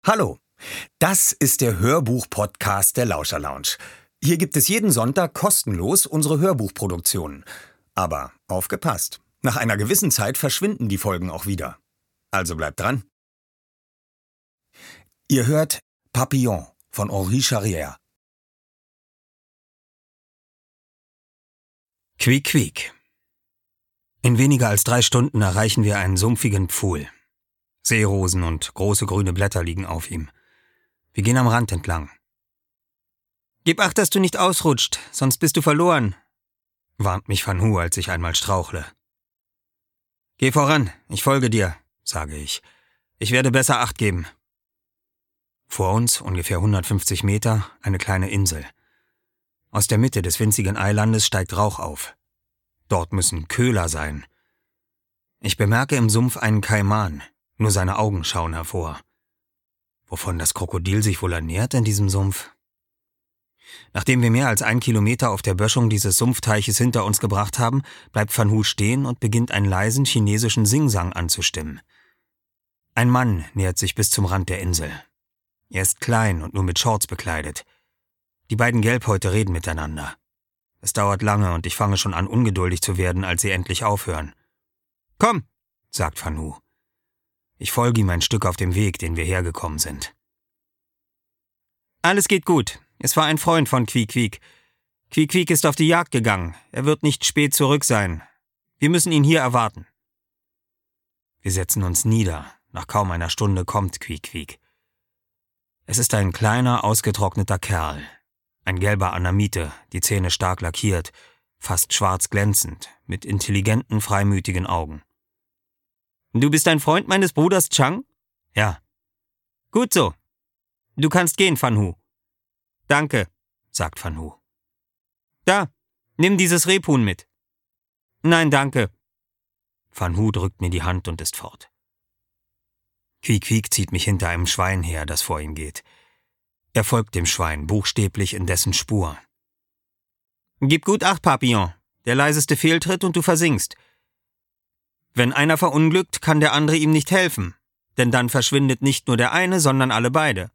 Hallo, das ist der Hörbuch-Podcast der Lauscher Lounge. Hier gibt es jeden Sonntag kostenlos unsere Hörbuchproduktionen. Aber aufgepasst, nach einer gewissen Zeit verschwinden die Folgen auch wieder. Also bleibt dran. Ihr hört Papillon von Henri Charrière. Quiek, quiek. In weniger als 3 Stunden erreichen wir einen sumpfigen Pfuhl. Seerosen und große grüne Blätter liegen auf ihm. Wir gehen am Rand entlang. »Gib Acht, dass du nicht ausrutscht, sonst bist du verloren«, warnt mich Van Hu, als ich einmal strauchle. »Geh voran, ich folge dir«, sage ich. »Ich werde besser Acht geben.« Vor uns, ungefähr 150 Meter, eine kleine Insel. Aus der Mitte des winzigen Eilandes steigt Rauch auf. Dort müssen Köhler sein. Ich bemerke im Sumpf einen Kaiman, nur seine Augen schauen hervor. Wovon das Krokodil sich wohl ernährt in diesem Sumpf? Nachdem wir mehr als 1 Kilometer auf der Böschung dieses Sumpfteiches hinter uns gebracht haben, bleibt Van Hu stehen und beginnt einen leisen chinesischen Singsang anzustimmen. Ein Mann nähert sich bis zum Rand der Insel. Er ist klein und nur mit Shorts bekleidet. Die beiden Gelbhäute reden miteinander. Es dauert lange und ich fange schon an, ungeduldig zu werden, als sie endlich aufhören. »Komm«, sagt Van Hu. Ich folge ihm ein Stück auf dem Weg, den wir hergekommen sind. »Alles geht gut. Es war ein Freund von Quiek Quiek. Quiek Quiek ist auf die Jagd gegangen. Er wird nicht spät zurück sein. Wir müssen ihn hier erwarten.« Wir setzen uns nieder. Nach kaum einer Stunde kommt Quiek Quiek. Es ist ein kleiner, ausgetrockneter Kerl. Ein gelber Anamite, die Zähne stark lackiert, fast schwarz glänzend, mit intelligenten, freimütigen Augen. »Du bist ein Freund meines Bruders Chang?« »Ja.« »Gut so. Du kannst gehen, Van Hu.« »Danke«, sagt Van Hu. »Da, nimm dieses Rebhuhn mit.« »Nein, danke.« Van Hu drückt mir die Hand und ist fort. Quiek Quiek zieht mich hinter einem Schwein her, das vor ihm geht. Er folgt dem Schwein, buchstäblich in dessen Spur. »Gib gut Acht, Papillon. Der leiseste Fehltritt und du versinkst. Wenn einer verunglückt, kann der andere ihm nicht helfen, denn dann verschwindet nicht nur der eine, sondern alle beide.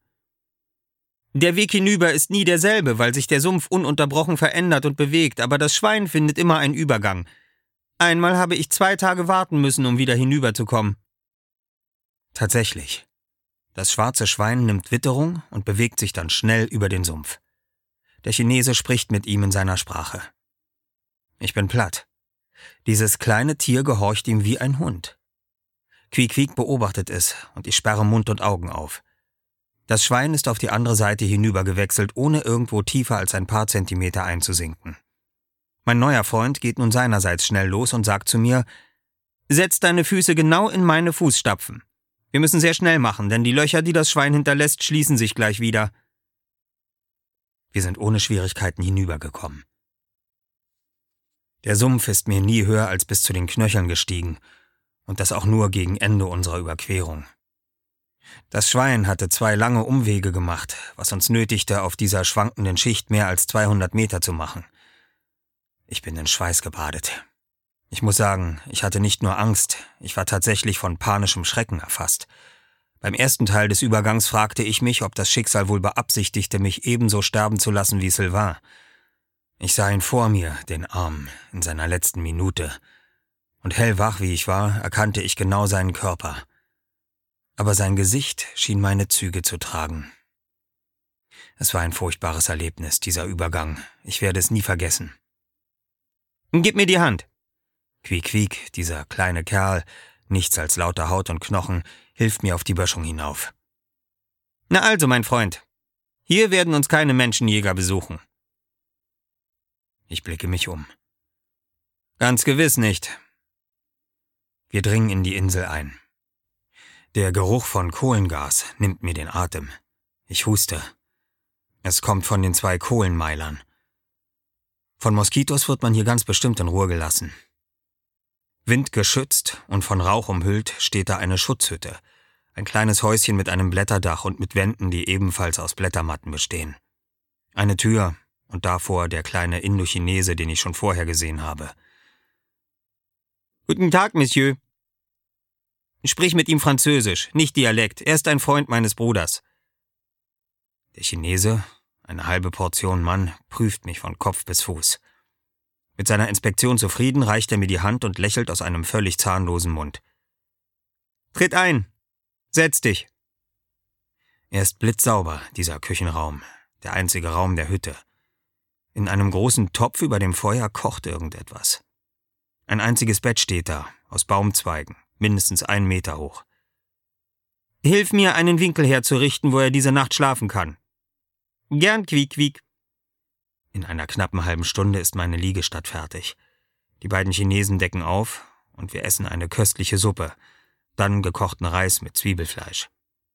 Der Weg hinüber ist nie derselbe, weil sich der Sumpf ununterbrochen verändert und bewegt, aber das Schwein findet immer einen Übergang. Einmal habe ich 2 Tage warten müssen, um wieder hinüberzukommen.« Tatsächlich. Das schwarze Schwein nimmt Witterung und bewegt sich dann schnell über den Sumpf. Der Chinese spricht mit ihm in seiner Sprache. Ich bin platt. Dieses kleine Tier gehorcht ihm wie ein Hund. Quiek Quiek beobachtet es und ich sperre Mund und Augen auf. Das Schwein ist auf die andere Seite hinüber gewechselt, ohne irgendwo tiefer als ein paar Zentimeter einzusinken. Mein neuer Freund geht nun seinerseits schnell los und sagt zu mir: »Setz deine Füße genau in meine Fußstapfen. Wir müssen sehr schnell machen, denn die Löcher, die das Schwein hinterlässt, schließen sich gleich wieder.« Wir sind ohne Schwierigkeiten hinübergekommen. Der Sumpf ist mir nie höher als bis zu den Knöcheln gestiegen, und das auch nur gegen Ende unserer Überquerung. Das Schwein hatte 2 lange Umwege gemacht, was uns nötigte, auf dieser schwankenden Schicht mehr als 200 Meter zu machen. Ich bin in Schweiß gebadet. Ich muss sagen, ich hatte nicht nur Angst, ich war tatsächlich von panischem Schrecken erfasst. Beim ersten Teil des Übergangs fragte ich mich, ob das Schicksal wohl beabsichtigte, mich ebenso sterben zu lassen wie Sylvain. Ich sah ihn vor mir, den Armen, in seiner letzten Minute. Und hellwach wie ich war, erkannte ich genau seinen Körper. Aber sein Gesicht schien meine Züge zu tragen. Es war ein furchtbares Erlebnis, dieser Übergang. Ich werde es nie vergessen. »Gib mir die Hand!« Quiek Quiek, dieser kleine Kerl, nichts als lauter Haut und Knochen, hilft mir auf die Böschung hinauf. »Na also, mein Freund, hier werden uns keine Menschenjäger besuchen.« Ich blicke mich um. »Ganz gewiss nicht.« Wir dringen in die Insel ein. Der Geruch von Kohlengas nimmt mir den Atem. Ich huste. Es kommt von den 2 Kohlenmeilern. Von Moskitos wird man hier ganz bestimmt in Ruhe gelassen. Windgeschützt und von Rauch umhüllt steht da eine Schutzhütte, ein kleines Häuschen mit einem Blätterdach und mit Wänden, die ebenfalls aus Blättermatten bestehen. Eine Tür und davor der kleine Indochinese, den ich schon vorher gesehen habe. »Guten Tag, Monsieur.« Sprich mit ihm Französisch, nicht Dialekt. Er ist ein Freund meines Bruders. Der Chinese, eine halbe Portion Mann, prüft mich von Kopf bis Fuß. Mit seiner Inspektion zufrieden reicht er mir die Hand und lächelt aus einem völlig zahnlosen Mund. Tritt ein! Setz dich! Er ist blitzsauber, dieser Küchenraum, der einzige Raum der Hütte. In einem großen Topf über dem Feuer kocht irgendetwas. Ein einziges Bett steht da, aus Baumzweigen, mindestens 1 Meter hoch. Hilf mir, einen Winkel herzurichten, wo er diese Nacht schlafen kann. Gern, Quiek, Quiek. In einer knappen halben Stunde ist meine Liegestatt fertig. Die beiden Chinesen decken auf und wir essen eine köstliche Suppe, dann gekochten Reis mit Zwiebelfleisch.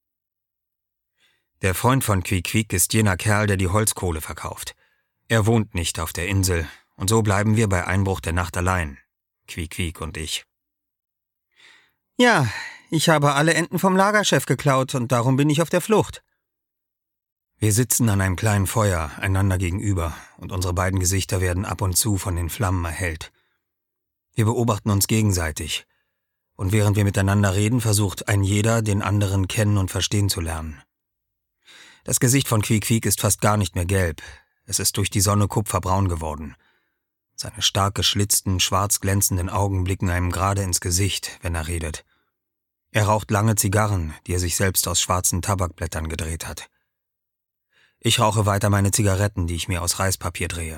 Der Freund von Quiek Quiek ist jener Kerl, der die Holzkohle verkauft. Er wohnt nicht auf der Insel und so bleiben wir bei Einbruch der Nacht allein, Quiek Quiek und ich. Ja, ich habe alle Enten vom Lagerchef geklaut und darum bin ich auf der Flucht. Wir sitzen an einem kleinen Feuer, einander gegenüber, und unsere beiden Gesichter werden ab und zu von den Flammen erhellt. Wir beobachten uns gegenseitig, und während wir miteinander reden, versucht ein jeder, den anderen kennen und verstehen zu lernen. Das Gesicht von Quiek Quiek ist fast gar nicht mehr gelb, es ist durch die Sonne kupferbraun geworden. Seine stark geschlitzten, schwarz glänzenden Augen blicken einem gerade ins Gesicht, wenn er redet. Er raucht lange Zigarren, die er sich selbst aus schwarzen Tabakblättern gedreht hat. Ich rauche weiter meine Zigaretten, die ich mir aus Reispapier drehe.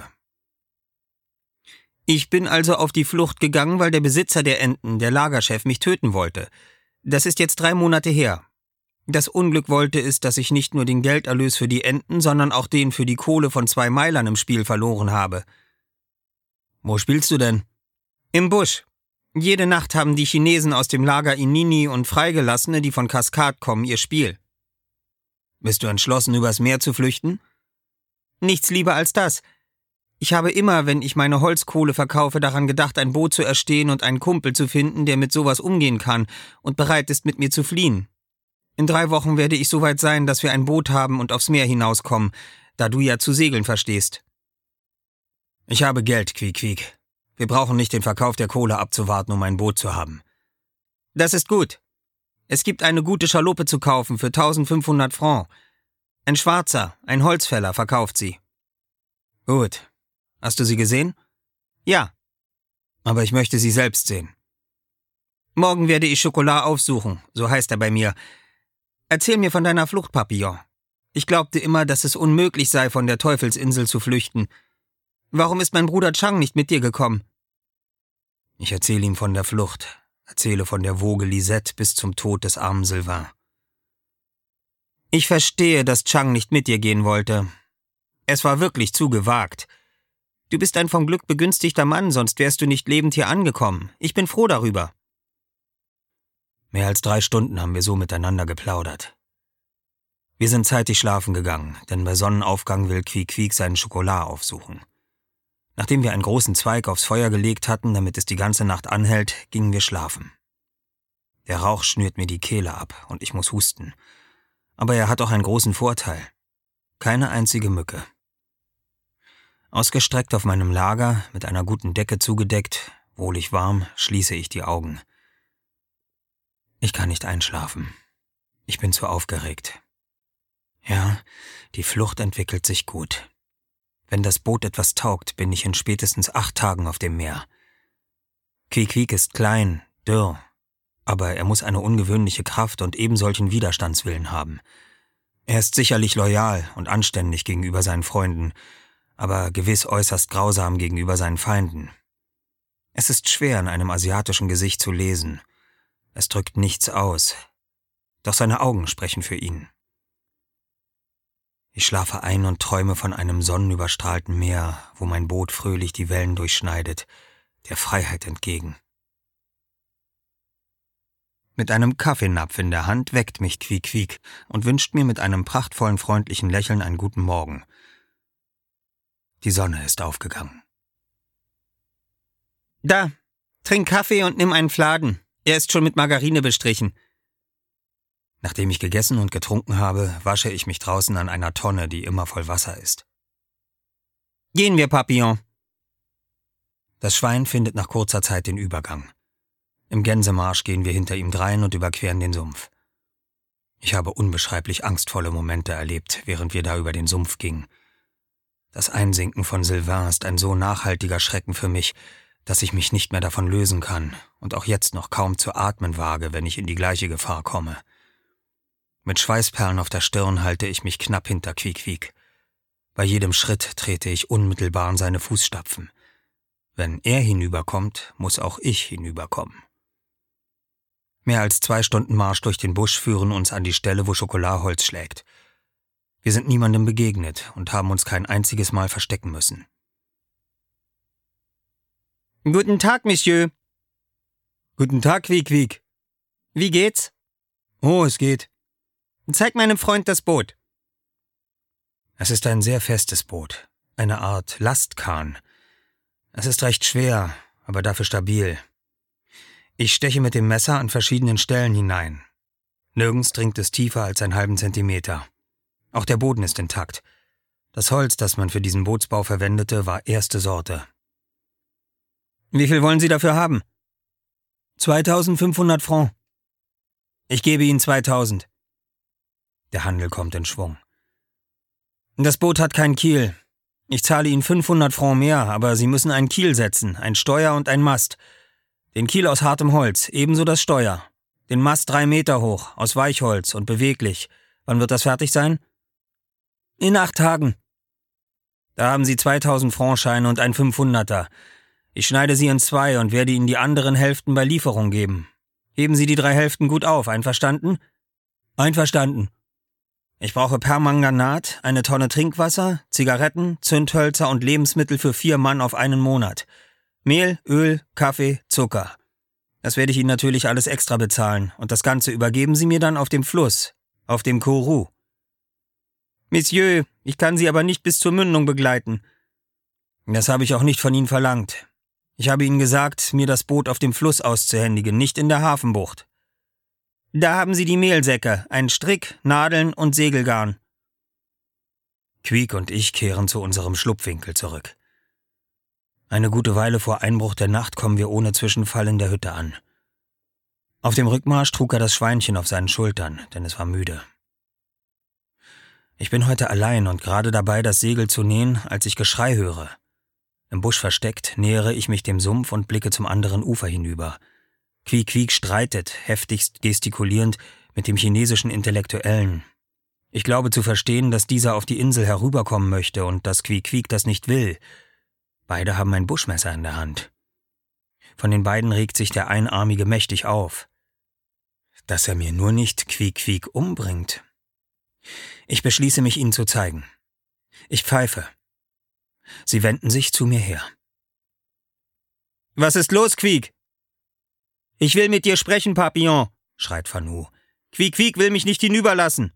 Ich bin also auf die Flucht gegangen, weil der Besitzer der Enten, der Lagerchef, mich töten wollte. Das ist jetzt 3 Monate her. Das Unglück wollte es, dass ich nicht nur den Gelderlös für die Enten, sondern auch den für die Kohle von 2 Meilern im Spiel verloren habe. Wo spielst du denn? Im Busch. Jede Nacht haben die Chinesen aus dem Lager Inini und Freigelassene, die von Kaskad kommen, ihr Spiel. Bist du entschlossen, übers Meer zu flüchten? Nichts lieber als das. Ich habe immer, wenn ich meine Holzkohle verkaufe, daran gedacht, ein Boot zu erstehen und einen Kumpel zu finden, der mit sowas umgehen kann und bereit ist, mit mir zu fliehen. In 3 Wochen werde ich so weit sein, dass wir ein Boot haben und aufs Meer hinauskommen, da du ja zu segeln verstehst. Ich habe Geld, Quiek Quiek. Wir brauchen nicht den Verkauf der Kohle abzuwarten, um ein Boot zu haben. Das ist gut. Es gibt eine gute Schaluppe zu kaufen für 1500 Francs. Ein Schwarzer, ein Holzfäller, verkauft sie. Gut. Hast du sie gesehen? Ja. Aber ich möchte sie selbst sehen. Morgen werde ich Chocolat aufsuchen, so heißt er bei mir. Erzähl mir von deiner Flucht, Papillon. Ich glaubte immer, dass es unmöglich sei, von der Teufelsinsel zu flüchten. Warum ist mein Bruder Chang nicht mit dir gekommen? Ich erzähle ihm von der Flucht, erzähle von der Woge Lisette bis zum Tod des armen Sylvain. Ich verstehe, dass Chang nicht mit dir gehen wollte. Es war wirklich zu gewagt. Du bist ein vom Glück begünstigter Mann, sonst wärst du nicht lebend hier angekommen. Ich bin froh darüber. Mehr als 3 Stunden haben wir so miteinander geplaudert. Wir sind zeitig schlafen gegangen, denn bei Sonnenaufgang will Quiek Quiek seinen Schokolad aufsuchen. Nachdem wir einen großen Zweig aufs Feuer gelegt hatten, damit es die ganze Nacht anhält, gingen wir schlafen. Der Rauch schnürt mir die Kehle ab und ich muss husten. Aber er hat auch einen großen Vorteil. Keine einzige Mücke. Ausgestreckt auf meinem Lager, mit einer guten Decke zugedeckt, wohlig warm, schließe ich die Augen. Ich kann nicht einschlafen. Ich bin zu aufgeregt. Ja, die Flucht entwickelt sich gut. Wenn das Boot etwas taugt, bin ich in spätestens 8 Tagen auf dem Meer. Quiek Quiek ist klein, dürr, aber er muss eine ungewöhnliche Kraft und ebensolchen Widerstandswillen haben. Er ist sicherlich loyal und anständig gegenüber seinen Freunden, aber gewiss äußerst grausam gegenüber seinen Feinden. Es ist schwer, in einem asiatischen Gesicht zu lesen. Es drückt nichts aus, doch seine Augen sprechen für ihn. Ich schlafe ein und träume von einem sonnenüberstrahlten Meer, wo mein Boot fröhlich die Wellen durchschneidet, der Freiheit entgegen. Mit einem Kaffeenapf in der Hand weckt mich Quiek Quiek und wünscht mir mit einem prachtvollen, freundlichen Lächeln einen guten Morgen. Die Sonne ist aufgegangen. Da, trink Kaffee und nimm einen Fladen. Er ist schon mit Margarine bestrichen. Nachdem ich gegessen und getrunken habe, wasche ich mich draußen an einer Tonne, die immer voll Wasser ist. Gehen wir, Papillon. Das Schwein findet nach kurzer Zeit den Übergang. Im Gänsemarsch gehen wir hinter ihm drein und überqueren den Sumpf. Ich habe unbeschreiblich angstvolle Momente erlebt, während wir da über den Sumpf gingen. Das Einsinken von Sylvain ist ein so nachhaltiger Schrecken für mich, dass ich mich nicht mehr davon lösen kann und auch jetzt noch kaum zu atmen wage, wenn ich in die gleiche Gefahr komme. Mit Schweißperlen auf der Stirn halte ich mich knapp hinter Quiek-Quiek. Bei jedem Schritt trete ich unmittelbar in seine Fußstapfen. Wenn er hinüberkommt, muss auch ich hinüberkommen. Mehr als 2 Stunden Marsch durch den Busch führen uns an die Stelle, wo Chocolat Holz schlägt. Wir sind niemandem begegnet und haben uns kein einziges Mal verstecken müssen. »Guten Tag, Monsieur.« »Guten Tag, Quiek-Quiek.« »Wie geht's?« »Oh, es geht.« »Zeig meinem Freund das Boot.« Es ist ein sehr festes Boot, eine Art Lastkahn. Es ist recht schwer, aber dafür stabil. Ich steche mit dem Messer an verschiedenen Stellen hinein. Nirgends dringt es tiefer als einen halben Zentimeter. Auch der Boden ist intakt. Das Holz, das man für diesen Bootsbau verwendete, war erste Sorte. »Wie viel wollen Sie dafür haben?« »2.500 Francs.« »Ich gebe Ihnen 2.000. Der Handel kommt in Schwung. »Das Boot hat keinen Kiel. Ich zahle Ihnen 500 Francs mehr, aber Sie müssen einen Kiel setzen, ein Steuer und ein Mast. Den Kiel aus hartem Holz, ebenso das Steuer. Den Mast 3 Meter hoch, aus Weichholz und beweglich. Wann wird das fertig sein?« »In 8 Tagen.« »Da haben Sie 2.000 Francs Scheine und ein 500er. Ich schneide sie in 2 und werde Ihnen die anderen Hälften bei Lieferung geben. Heben Sie die 3 Hälften gut auf, einverstanden?« »Einverstanden.« »Ich brauche Permanganat, 1 Tonne Trinkwasser, Zigaretten, Zündhölzer und Lebensmittel für 4 Mann auf einen Monat. Mehl, Öl, Kaffee, Zucker. Das werde ich Ihnen natürlich alles extra bezahlen und das Ganze übergeben Sie mir dann auf dem Fluss, auf dem Kourou.« »Monsieur, ich kann Sie aber nicht bis zur Mündung begleiten.« »Das habe ich auch nicht von Ihnen verlangt. Ich habe Ihnen gesagt, mir das Boot auf dem Fluss auszuhändigen, nicht in der Hafenbucht.« »Da haben Sie die Mehlsäcke, einen Strick, Nadeln und Segelgarn.« Quiek und ich kehren zu unserem Schlupfwinkel zurück. Eine gute Weile vor Einbruch der Nacht kommen wir ohne Zwischenfall in der Hütte an. Auf dem Rückmarsch trug er das Schweinchen auf seinen Schultern, denn es war müde. Ich bin heute allein und gerade dabei, das Segel zu nähen, als ich Geschrei höre. Im Busch versteckt nähere ich mich dem Sumpf und blicke zum anderen Ufer hinüber. Quiek-Quiek streitet, heftigst gestikulierend, mit dem chinesischen Intellektuellen. Ich glaube zu verstehen, dass dieser auf die Insel herüberkommen möchte und dass Quiek-Quiek das nicht will. Beide haben ein Buschmesser in der Hand. Von den beiden regt sich der Einarmige mächtig auf. Dass er mir nur nicht Quiek-Quiek umbringt. Ich beschließe mich, ihnen zu zeigen. Ich pfeife. Sie wenden sich zu mir her. »Was ist los, Quiek?« »Ich will mit dir sprechen, Papillon«, schreit Fanou. »Quiek-Quiek will mich nicht hinüberlassen.«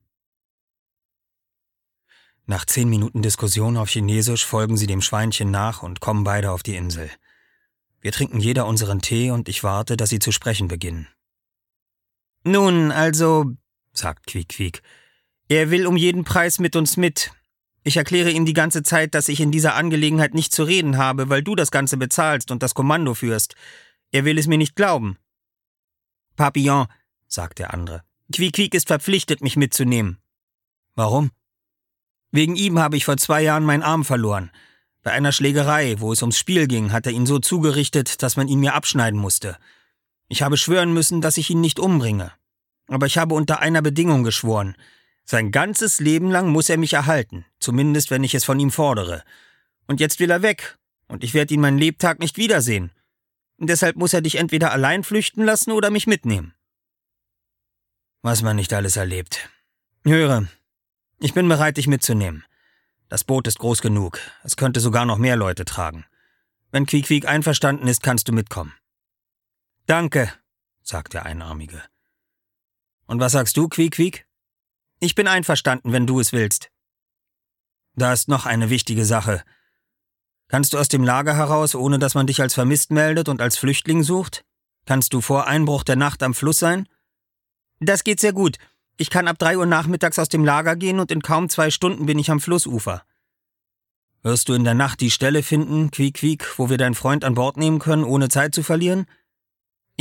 Nach 10 Minuten Diskussion auf Chinesisch folgen sie dem Schweinchen nach und kommen beide auf die Insel. Wir trinken jeder unseren Tee und ich warte, dass sie zu sprechen beginnen. »Nun, also«, sagt Quiek-Quiek, »er will um jeden Preis mit uns mit. Ich erkläre ihm die ganze Zeit, dass ich in dieser Angelegenheit nicht zu reden habe, weil du das Ganze bezahlst und das Kommando führst. Er will es mir nicht glauben.« »Papillon«, sagt der andere, »Quiek-Quiek ist verpflichtet, mich mitzunehmen.« »Warum?« »Wegen ihm habe ich vor 2 Jahren meinen Arm verloren. Bei einer Schlägerei, wo es ums Spiel ging, hat er ihn so zugerichtet, dass man ihn mir abschneiden musste. Ich habe schwören müssen, dass ich ihn nicht umbringe. Aber ich habe unter einer Bedingung geschworen. Sein ganzes Leben lang muss er mich erhalten, zumindest wenn ich es von ihm fordere. Und jetzt will er weg, und ich werde ihn meinen Lebtag nicht wiedersehen. Und deshalb muss er dich entweder allein flüchten lassen oder mich mitnehmen.« Was man nicht alles erlebt. »Höre, ich bin bereit, dich mitzunehmen. Das Boot ist groß genug, es könnte sogar noch mehr Leute tragen. Wenn Quiek-Quiek einverstanden ist, kannst du mitkommen.« »Danke«, sagt der Einarmige. »Und was sagst du, Quiek-Quiek?« »Ich bin einverstanden, wenn du es willst.« »Da ist noch eine wichtige Sache. Kannst du aus dem Lager heraus, ohne dass man dich als vermisst meldet und als Flüchtling sucht? Kannst du vor Einbruch der Nacht am Fluss sein?« »Das geht sehr gut. Ich kann ab 3 Uhr nachmittags aus dem Lager gehen und in kaum 2 Stunden bin ich am Flussufer.« »Wirst du in der Nacht die Stelle finden, Quiek-Quiek, wo wir deinen Freund an Bord nehmen können, ohne Zeit zu verlieren?« »Ja,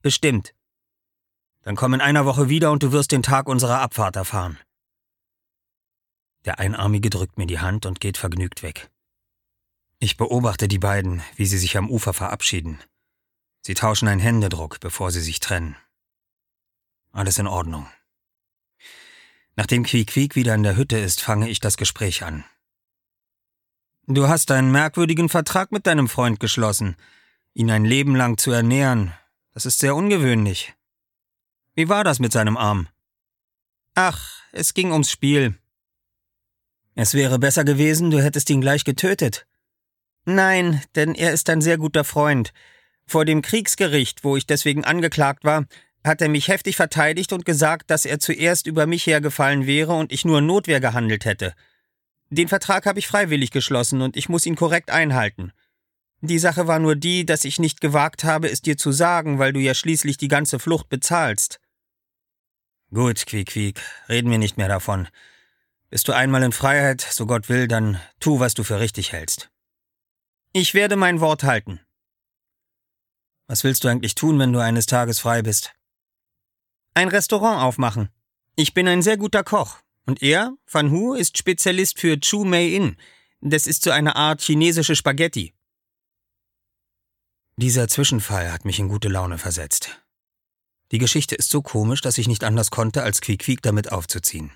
Bestimmt. Dann komm in einer Woche wieder und du wirst den Tag unserer Abfahrt erfahren. Der Einarmige drückt mir die Hand und geht vergnügt weg. Ich beobachte die beiden, wie sie sich am Ufer verabschieden. Sie tauschen einen Händedruck, bevor sie sich trennen. Alles in Ordnung. Nachdem Quiek wieder in der Hütte ist, fange ich das Gespräch an. Du hast einen merkwürdigen Vertrag mit deinem Freund geschlossen, ihn ein Leben lang zu ernähren. Das ist sehr ungewöhnlich. Wie war das mit seinem Arm? Ach, es ging ums Spiel. Es wäre besser gewesen, du hättest ihn gleich getötet. Nein, denn er ist ein sehr guter Freund. Vor dem Kriegsgericht, wo ich deswegen angeklagt war, hat er mich heftig verteidigt und gesagt, dass er zuerst über mich hergefallen wäre und ich nur Notwehr gehandelt hätte. Den Vertrag habe ich freiwillig geschlossen und ich muss ihn korrekt einhalten. Die Sache war nur die, dass ich nicht gewagt habe, es dir zu sagen, weil du ja schließlich die ganze Flucht bezahlst. Gut, Quiek, reden wir nicht mehr davon. Bist du einmal in Freiheit, so Gott will, dann tu, was du für richtig hältst. Ich werde mein Wort halten. Was willst du eigentlich tun, wenn du eines Tages frei bist? Ein Restaurant aufmachen. Ich bin ein sehr guter Koch. Und er, Van Hu, ist Spezialist für Chu Mei In. Das ist so eine Art chinesische Spaghetti. Dieser Zwischenfall hat mich in gute Laune versetzt. Die Geschichte ist so komisch, dass ich nicht anders konnte, als Quiek damit aufzuziehen.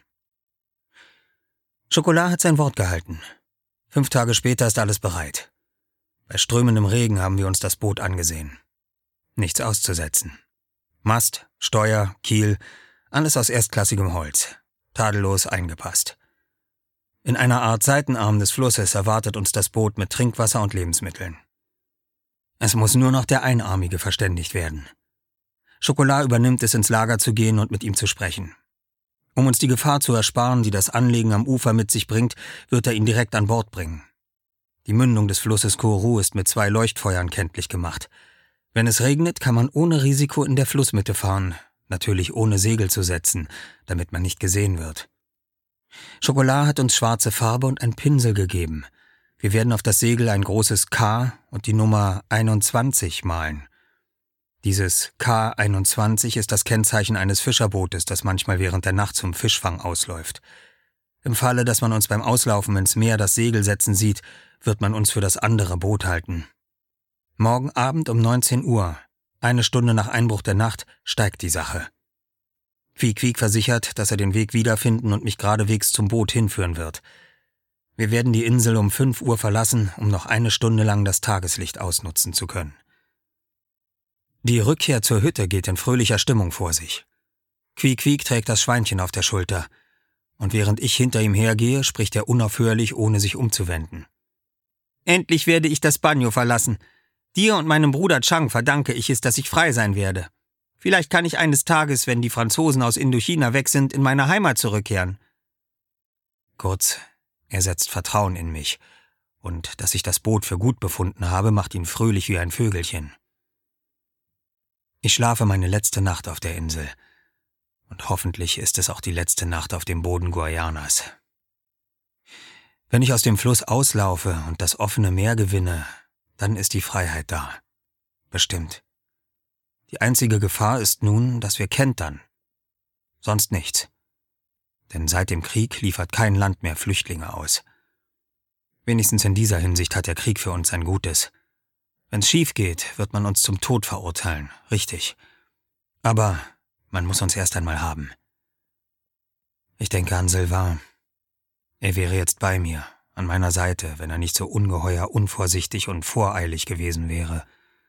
Schokolade hat sein Wort gehalten. 5 Tage später ist alles bereit. Bei strömendem Regen haben wir uns das Boot angesehen. Nichts auszusetzen. Mast, Steuer, Kiel, alles aus erstklassigem Holz. Tadellos eingepasst. In einer Art Seitenarm des Flusses erwartet uns das Boot mit Trinkwasser und Lebensmitteln. Es muss nur noch der Einarmige verständigt werden. Schokolade übernimmt es, ins Lager zu gehen und mit ihm zu sprechen. Um uns die Gefahr zu ersparen, die das Anlegen am Ufer mit sich bringt, wird er ihn direkt an Bord bringen. Die Mündung des Flusses Kourou ist mit 2 Leuchtfeuern kenntlich gemacht. Wenn es regnet, kann man ohne Risiko in der Flussmitte fahren, natürlich ohne Segel zu setzen, damit man nicht gesehen wird. Schokolade hat uns schwarze Farbe und einen Pinsel gegeben. Wir werden auf das Segel ein großes K und die Nummer 21 malen. Dieses K21 ist das Kennzeichen eines Fischerbootes, das manchmal während der Nacht zum Fischfang ausläuft. Im Falle, dass man uns beim Auslaufen ins Meer das Segel setzen sieht, wird man uns für das andere Boot halten. Morgen Abend um 19 Uhr, 1 Stunde nach Einbruch der Nacht, steigt die Sache. Quiek versichert, dass er den Weg wiederfinden und mich geradewegs zum Boot hinführen wird. Wir werden die Insel um 5 Uhr verlassen, um noch 1 Stunde lang das Tageslicht ausnutzen zu können. Die Rückkehr zur Hütte geht in fröhlicher Stimmung vor sich. Quiek trägt das Schweinchen auf der Schulter, und während ich hinter ihm hergehe, spricht er unaufhörlich, ohne sich umzuwenden. Endlich werde ich das Banjo verlassen. Dir und meinem Bruder Chang verdanke ich es, dass ich frei sein werde. Vielleicht kann ich eines Tages, wenn die Franzosen aus Indochina weg sind, in meine Heimat zurückkehren. Kurz, er setzt Vertrauen in mich, und dass ich das Boot für gut befunden habe, macht ihn fröhlich wie ein Vögelchen. Ich schlafe meine letzte Nacht auf der Insel, und hoffentlich ist es auch die letzte Nacht auf dem Boden Guayanas. Wenn ich aus dem Fluss auslaufe und das offene Meer gewinne, dann ist die Freiheit da. Bestimmt. Die einzige Gefahr ist nun, dass wir kentern. Sonst nichts. Denn seit dem Krieg liefert kein Land mehr Flüchtlinge aus. Wenigstens in dieser Hinsicht hat der Krieg für uns ein Gutes. Wenn's schief geht, wird man uns zum Tod verurteilen, richtig. Aber man muss uns erst einmal haben. Ich denke an Sylvain. Er wäre jetzt bei mir, an meiner Seite, wenn er nicht so ungeheuer unvorsichtig und voreilig gewesen wäre.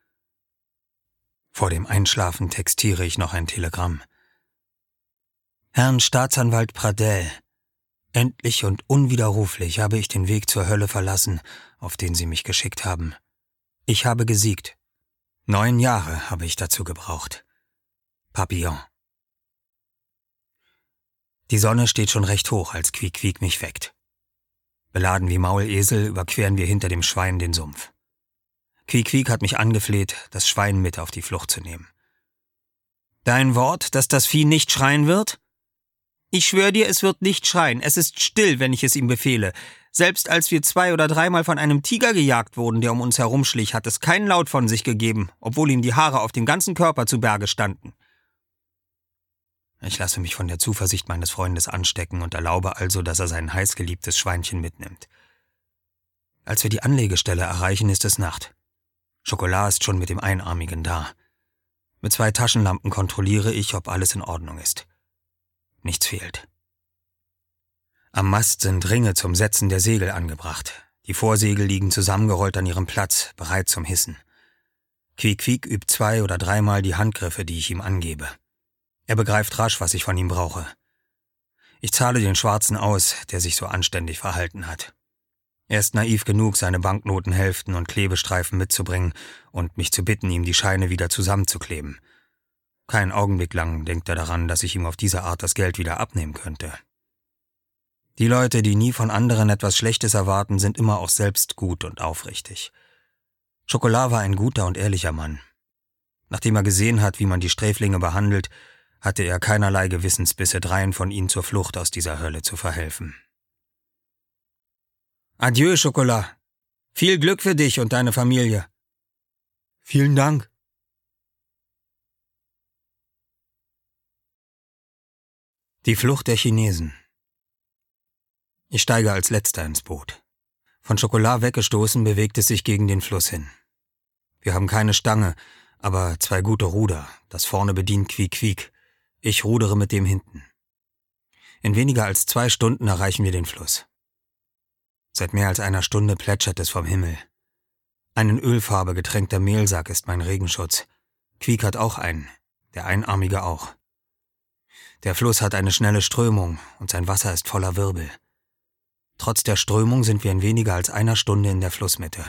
Vor dem Einschlafen textiere ich noch ein Telegramm. Herrn Staatsanwalt Pradel, endlich und unwiderruflich habe ich den Weg zur Hölle verlassen, auf den Sie mich geschickt haben. Ich habe gesiegt. 9 Jahre habe ich dazu gebraucht. Papillon. Die Sonne steht schon recht hoch, als Quiek mich weckt. Beladen wie Maulesel überqueren wir hinter dem Schwein den Sumpf. Quiek hat mich angefleht, das Schwein mit auf die Flucht zu nehmen. Dein Wort, dass das Vieh nicht schreien wird? Ich schwöre dir, es wird nicht schreien. Es ist still, wenn ich es ihm befehle. Selbst als wir 2- oder 3-mal von einem Tiger gejagt wurden, der um uns herumschlich, hat es keinen Laut von sich gegeben, obwohl ihm die Haare auf dem ganzen Körper zu Berge standen. Ich lasse mich von der Zuversicht meines Freundes anstecken und erlaube also, dass er sein heißgeliebtes Schweinchen mitnimmt. Als wir die Anlegestelle erreichen, ist es Nacht. Schokolade ist schon mit dem Einarmigen da. Mit 2 Taschenlampen kontrolliere ich, ob alles in Ordnung ist. Nichts fehlt. Am Mast sind Ringe zum Setzen der Segel angebracht. Die Vorsegel liegen zusammengerollt an ihrem Platz, bereit zum Hissen. Quiek übt 2- oder 3-mal die Handgriffe, die ich ihm angebe. Er begreift rasch, was ich von ihm brauche. Ich zahle den Schwarzen aus, der sich so anständig verhalten hat. Er ist naiv genug, seine Banknotenhälften und Klebestreifen mitzubringen und mich zu bitten, ihm die Scheine wieder zusammenzukleben. Keinen Augenblick lang denkt er daran, dass ich ihm auf diese Art das Geld wieder abnehmen könnte. Die Leute, die nie von anderen etwas Schlechtes erwarten, sind immer auch selbst gut und aufrichtig. Schokolade war ein guter und ehrlicher Mann. Nachdem er gesehen hat, wie man die Sträflinge behandelt, hatte er keinerlei Gewissensbisse, 3 von ihnen zur Flucht aus dieser Hölle zu verhelfen. Adieu, Schokolade. Viel Glück für dich und deine Familie. Vielen Dank. Die Flucht der Chinesen. Ich steige als Letzter ins Boot. Von Schokolade weggestoßen, bewegt es sich gegen den Fluss hin. Wir haben keine Stange, aber 2 gute Ruder. Das vorne bedient Quiek. Ich rudere mit dem hinten. In weniger als 2 Stunden erreichen wir den Fluss. Seit mehr als einer Stunde plätschert es vom Himmel. Ein in Ölfarbe getränkter Mehlsack ist mein Regenschutz. Quiek hat auch einen, der Einarmige auch. Der Fluss hat eine schnelle Strömung und sein Wasser ist voller Wirbel. Trotz der Strömung sind wir in weniger als einer Stunde in der Flussmitte.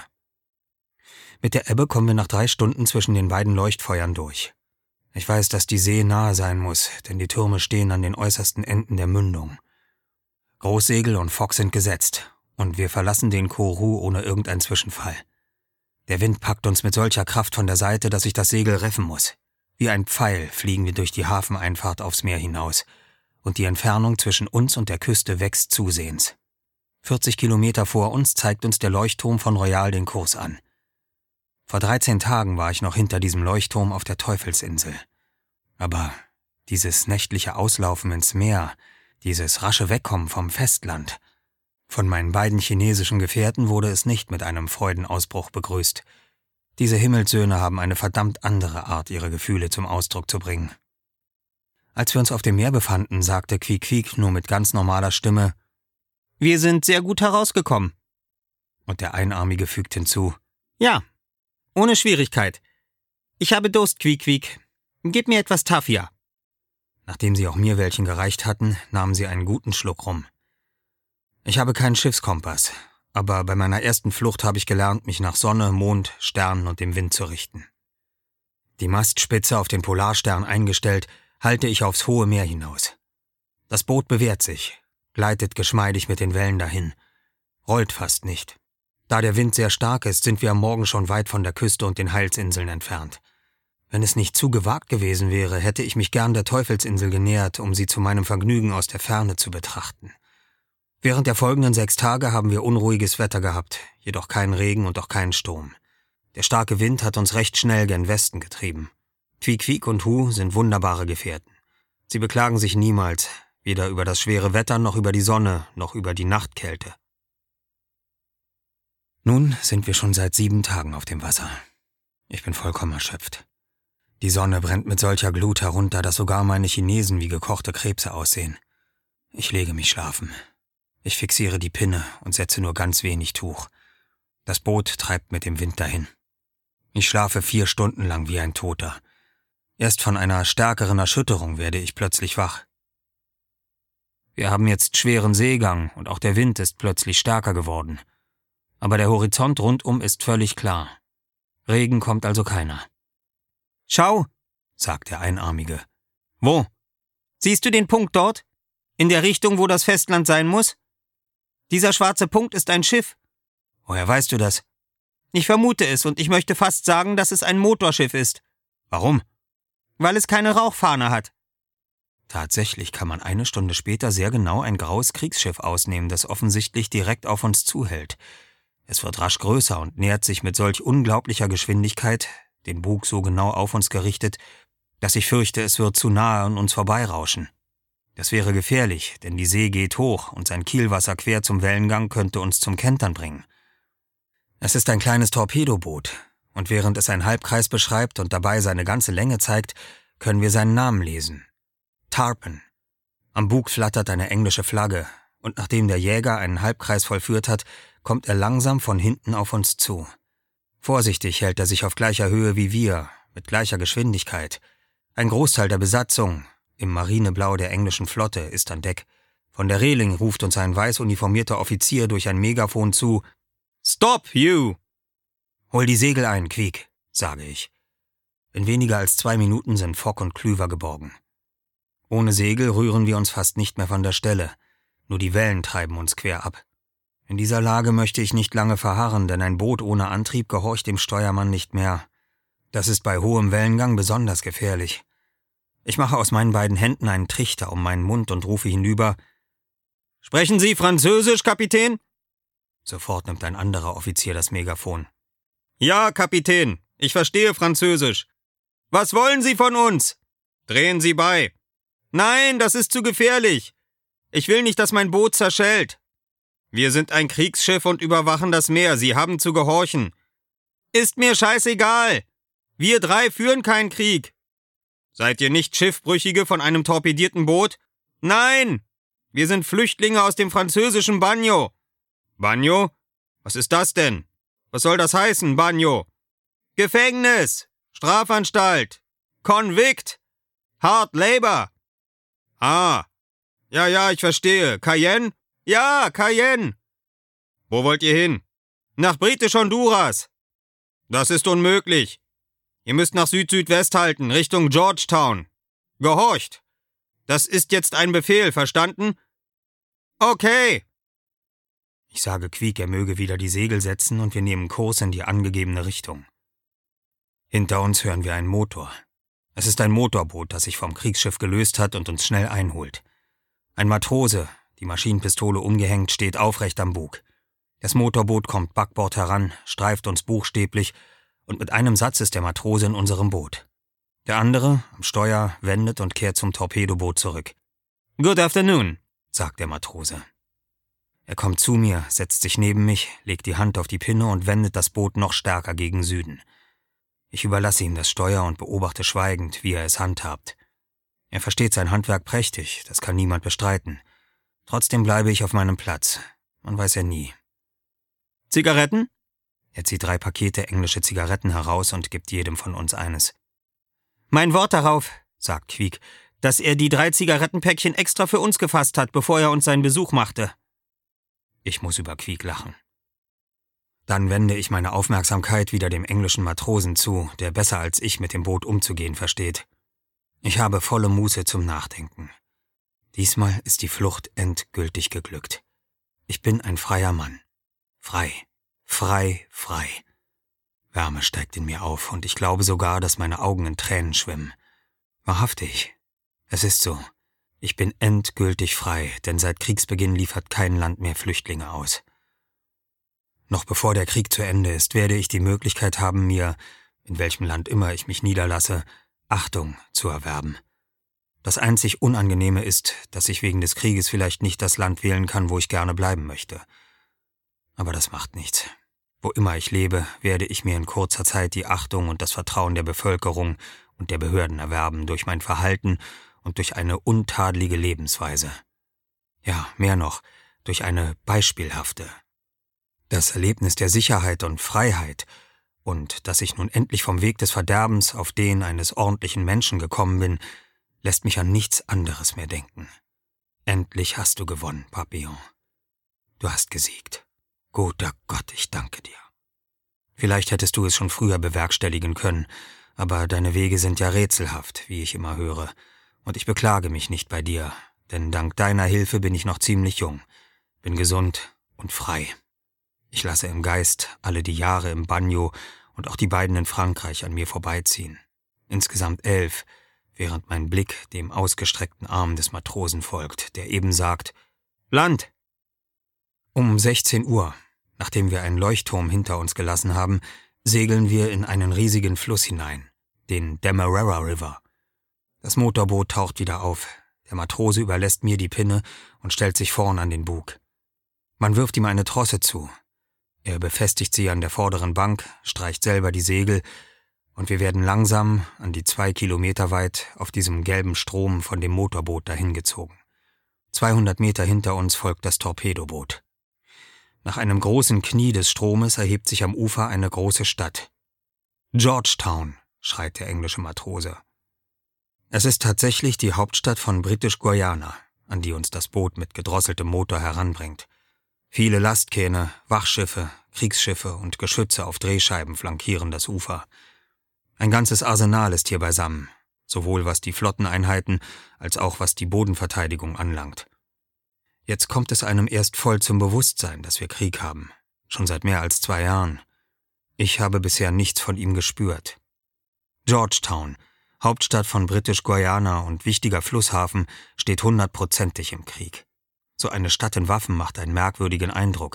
Mit der Ebbe kommen wir nach 3 Stunden zwischen den beiden Leuchtfeuern durch. Ich weiß, dass die See nahe sein muss, denn die Türme stehen an den äußersten Enden der Mündung. Großsegel und Fock sind gesetzt, und wir verlassen den Kourou ohne irgendeinen Zwischenfall. Der Wind packt uns mit solcher Kraft von der Seite, dass ich das Segel reffen muss. Wie ein Pfeil fliegen wir durch die Hafeneinfahrt aufs Meer hinaus, und die Entfernung zwischen uns und der Küste wächst zusehends. 40 Kilometer vor uns zeigt uns der Leuchtturm von Royal den Kurs an. Vor 13 Tagen war ich noch hinter diesem Leuchtturm auf der Teufelsinsel. Aber dieses nächtliche Auslaufen ins Meer, dieses rasche Wegkommen vom Festland. Von meinen beiden chinesischen Gefährten wurde es nicht mit einem Freudenausbruch begrüßt. Diese Himmelssöhne haben eine verdammt andere Art, ihre Gefühle zum Ausdruck zu bringen. Als wir uns auf dem Meer befanden, sagte Quiek nur mit ganz normaler Stimme: »Wir sind sehr gut herausgekommen.« Und der Einarmige fügt hinzu: »Ja, ohne Schwierigkeit. Ich habe Durst, Quiek. Gib mir etwas Tafia.« Nachdem sie auch mir welchen gereicht hatten, nahmen sie einen guten Schluck rum. Ich habe keinen Schiffskompass, aber bei meiner ersten Flucht habe ich gelernt, mich nach Sonne, Mond, Sternen und dem Wind zu richten. Die Mastspitze auf den Polarstern eingestellt, halte ich aufs hohe Meer hinaus. Das Boot bewährt sich, gleitet geschmeidig mit den Wellen dahin, rollt fast nicht. Da der Wind sehr stark ist, sind wir am Morgen schon weit von der Küste und den Heilsinseln entfernt. Wenn es nicht zu gewagt gewesen wäre, hätte ich mich gern der Teufelsinsel genähert, um sie zu meinem Vergnügen aus der Ferne zu betrachten. Während der folgenden 6 Tage haben wir unruhiges Wetter gehabt, jedoch keinen Regen und auch keinen Sturm. Der starke Wind hat uns recht schnell gen Westen getrieben. Quiek und Hu sind wunderbare Gefährten. Sie beklagen sich niemals, weder über das schwere Wetter noch über die Sonne noch über die Nachtkälte. Nun sind wir schon seit 7 Tagen auf dem Wasser. Ich bin vollkommen erschöpft. Die Sonne brennt mit solcher Glut herunter, dass sogar meine Chinesen wie gekochte Krebse aussehen. Ich lege mich schlafen. Ich fixiere die Pinne und setze nur ganz wenig Tuch. Das Boot treibt mit dem Wind dahin. Ich schlafe 4 Stunden lang wie ein Toter. Erst von einer stärkeren Erschütterung werde ich plötzlich wach. Wir haben jetzt schweren Seegang und auch der Wind ist plötzlich stärker geworden. Aber der Horizont rundum ist völlig klar. Regen kommt also keiner. »Schau«, sagt der Einarmige. »Wo? Siehst du den Punkt dort? In der Richtung, wo das Festland sein muss? Dieser schwarze Punkt ist ein Schiff.« »Woher weißt du das?« »Ich vermute es und ich möchte fast sagen, dass es ein Motorschiff ist.« »Warum?« »Weil es keine Rauchfahne hat.« Tatsächlich kann man eine Stunde später sehr genau ein graues Kriegsschiff ausnehmen, das offensichtlich direkt auf uns zuhält. Es wird rasch größer und nähert sich mit solch unglaublicher Geschwindigkeit, den Bug so genau auf uns gerichtet, dass ich fürchte, es wird zu nahe an uns vorbeirauschen. Das wäre gefährlich, denn die See geht hoch und sein Kielwasser quer zum Wellengang könnte uns zum Kentern bringen. Es ist ein kleines Torpedoboot, und während es einen Halbkreis beschreibt und dabei seine ganze Länge zeigt, können wir seinen Namen lesen. Tarpon. Am Bug flattert eine englische Flagge, und nachdem der Jäger einen Halbkreis vollführt hat, kommt er langsam von hinten auf uns zu. Vorsichtig hält er sich auf gleicher Höhe wie wir, mit gleicher Geschwindigkeit. Ein Großteil der Besatzung, im Marineblau der englischen Flotte, ist an Deck. Von der Reling ruft uns ein weiß uniformierter Offizier durch ein Megafon zu: »Stop, you!« »Hol die Segel ein, Quiek«, sage ich. In weniger als 2 Minuten sind Fock und Klüver geborgen. Ohne Segel rühren wir uns fast nicht mehr von der Stelle. Nur die Wellen treiben uns quer ab. In dieser Lage möchte ich nicht lange verharren, denn ein Boot ohne Antrieb gehorcht dem Steuermann nicht mehr. Das ist bei hohem Wellengang besonders gefährlich. Ich mache aus meinen beiden Händen einen Trichter um meinen Mund und rufe hinüber: »Sprechen Sie Französisch, Kapitän?« Sofort nimmt ein anderer Offizier das Megafon. »Ja, Kapitän, ich verstehe Französisch. Was wollen Sie von uns? Drehen Sie bei. Nein, das ist zu gefährlich. Ich will nicht, dass mein Boot zerschellt. Wir sind ein Kriegsschiff und überwachen das Meer. Sie haben zu gehorchen. Ist mir scheißegal. Wir 3 führen keinen Krieg. Seid ihr nicht Schiffbrüchige von einem torpedierten Boot? Nein! Wir sind Flüchtlinge aus dem französischen Bagno. Bagno? Was ist das denn? Was soll das heißen, Bagno? Gefängnis, Strafanstalt, Convict, Hard Labor. Ah, ja, ich verstehe. Cayenne? Ja, Cayenne. Wo wollt ihr hin? Nach Britisch Honduras. Das ist unmöglich. Ihr müsst nach Süd-Südwest halten, Richtung Georgetown. Gehorcht. Das ist jetzt ein Befehl, verstanden? Okay. Ich sage Quiek, er möge wieder die Segel setzen und wir nehmen Kurs in die angegebene Richtung. Hinter uns hören wir einen Motor. Es ist ein Motorboot, das sich vom Kriegsschiff gelöst hat und uns schnell einholt. Ein Matrose, die Maschinenpistole umgehängt, steht aufrecht am Bug. Das Motorboot kommt backbord heran, streift uns buchstäblich, und mit einem Satz ist der Matrose in unserem Boot. Der andere, am Steuer, wendet und kehrt zum Torpedoboot zurück. »Good afternoon«, sagt der Matrose. Er kommt zu mir, setzt sich neben mich, legt die Hand auf die Pinne und wendet das Boot noch stärker gegen Süden. Ich überlasse ihm das Steuer und beobachte schweigend, wie er es handhabt. Er versteht sein Handwerk prächtig, das kann niemand bestreiten. Trotzdem bleibe ich auf meinem Platz. Man weiß ja nie. »Zigaretten?« Er zieht 3 Pakete englische Zigaretten heraus und gibt jedem von uns eines. »Mein Wort darauf«, sagt Quiek, »dass er die 3 Zigarettenpäckchen extra für uns gefasst hat, bevor er uns seinen Besuch machte.« Ich muss über Quiek lachen. Dann wende ich meine Aufmerksamkeit wieder dem englischen Matrosen zu, der besser als ich mit dem Boot umzugehen versteht. Ich habe volle Muße zum Nachdenken. Diesmal ist die Flucht endgültig geglückt. Ich bin ein freier Mann. Frei, frei, frei. Wärme steigt in mir auf und ich glaube sogar, dass meine Augen in Tränen schwimmen. Wahrhaftig, es ist so. Ich bin endgültig frei, denn seit Kriegsbeginn liefert kein Land mehr Flüchtlinge aus. Noch bevor der Krieg zu Ende ist, werde ich die Möglichkeit haben, mir, in welchem Land immer ich mich niederlasse, Achtung zu erwerben. Das einzig Unangenehme ist, dass ich wegen des Krieges vielleicht nicht das Land wählen kann, wo ich gerne bleiben möchte. Aber das macht nichts. Wo immer ich lebe, werde ich mir in kurzer Zeit die Achtung und das Vertrauen der Bevölkerung und der Behörden erwerben durch mein Verhalten und durch eine untadelige Lebensweise. Ja, mehr noch, durch eine beispielhafte. Das Erlebnis der Sicherheit und Freiheit und dass ich nun endlich vom Weg des Verderbens auf den eines ordentlichen Menschen gekommen bin, lässt mich an nichts anderes mehr denken. Endlich hast du gewonnen, Papillon. Du hast gesiegt. Guter Gott, ich danke dir. Vielleicht hättest du es schon früher bewerkstelligen können, aber deine Wege sind ja rätselhaft, wie ich immer höre, und ich beklage mich nicht bei dir, denn dank deiner Hilfe bin ich noch ziemlich jung, bin gesund und frei. Ich lasse im Geist alle die Jahre im Bagno und auch die beiden in Frankreich an mir vorbeiziehen. Insgesamt 11, während mein Blick dem ausgestreckten Arm des Matrosen folgt, der eben sagt: »Land!« Um 16 Uhr, nachdem wir einen Leuchtturm hinter uns gelassen haben, segeln wir in einen riesigen Fluss hinein, den Demerara River. Das Motorboot taucht wieder auf. Der Matrose überlässt mir die Pinne und stellt sich vorn an den Bug. Man wirft ihm eine Trosse zu. Er befestigt sie an der vorderen Bank, streicht selber die Segel, und wir werden langsam, an die 2 Kilometer weit, auf diesem gelben Strom von dem Motorboot dahingezogen. 200 Meter hinter uns folgt das Torpedoboot. Nach einem großen Knie des Stromes erhebt sich am Ufer eine große Stadt. »Georgetown«, schreit der englische Matrose. Es ist tatsächlich die Hauptstadt von Britisch-Guayana, an die uns das Boot mit gedrosseltem Motor heranbringt. Viele Lastkähne, Wachschiffe, Kriegsschiffe und Geschütze auf Drehscheiben flankieren das Ufer. Ein ganzes Arsenal ist hier beisammen, sowohl was die Flotteneinheiten als auch was die Bodenverteidigung anlangt. Jetzt kommt es einem erst voll zum Bewusstsein, dass wir Krieg haben, schon seit mehr als 2 Jahren. Ich habe bisher nichts von ihm gespürt. Georgetown, Hauptstadt von Britisch-Guayana und wichtiger Flusshafen, steht 100%ig im Krieg. So eine Stadt in Waffen macht einen merkwürdigen Eindruck.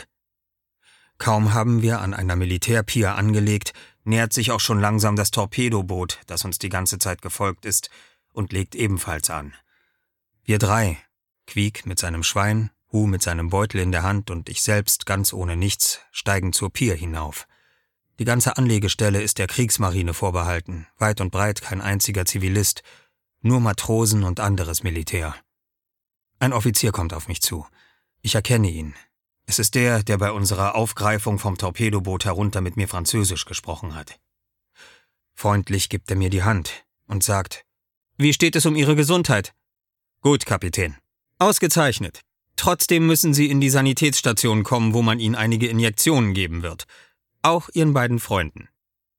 Kaum haben wir an einer Militärpier angelegt, nähert sich auch schon langsam das Torpedoboot, das uns die ganze Zeit gefolgt ist, und legt ebenfalls an. Wir 3, Queek mit seinem Schwein, Hu mit seinem Beutel in der Hand und ich selbst ganz ohne nichts, steigen zur Pier hinauf. Die ganze Anlegestelle ist der Kriegsmarine vorbehalten, weit und breit kein einziger Zivilist, nur Matrosen und anderes Militär. Ein Offizier kommt auf mich zu. Ich erkenne ihn. Es ist der, der bei unserer Aufgreifung vom Torpedoboot herunter mit mir Französisch gesprochen hat. Freundlich gibt er mir die Hand und sagt: »Wie steht es um Ihre Gesundheit?« »Gut, Kapitän.« »Ausgezeichnet. Trotzdem müssen Sie in die Sanitätsstation kommen, wo man Ihnen einige Injektionen geben wird. Auch Ihren beiden Freunden.«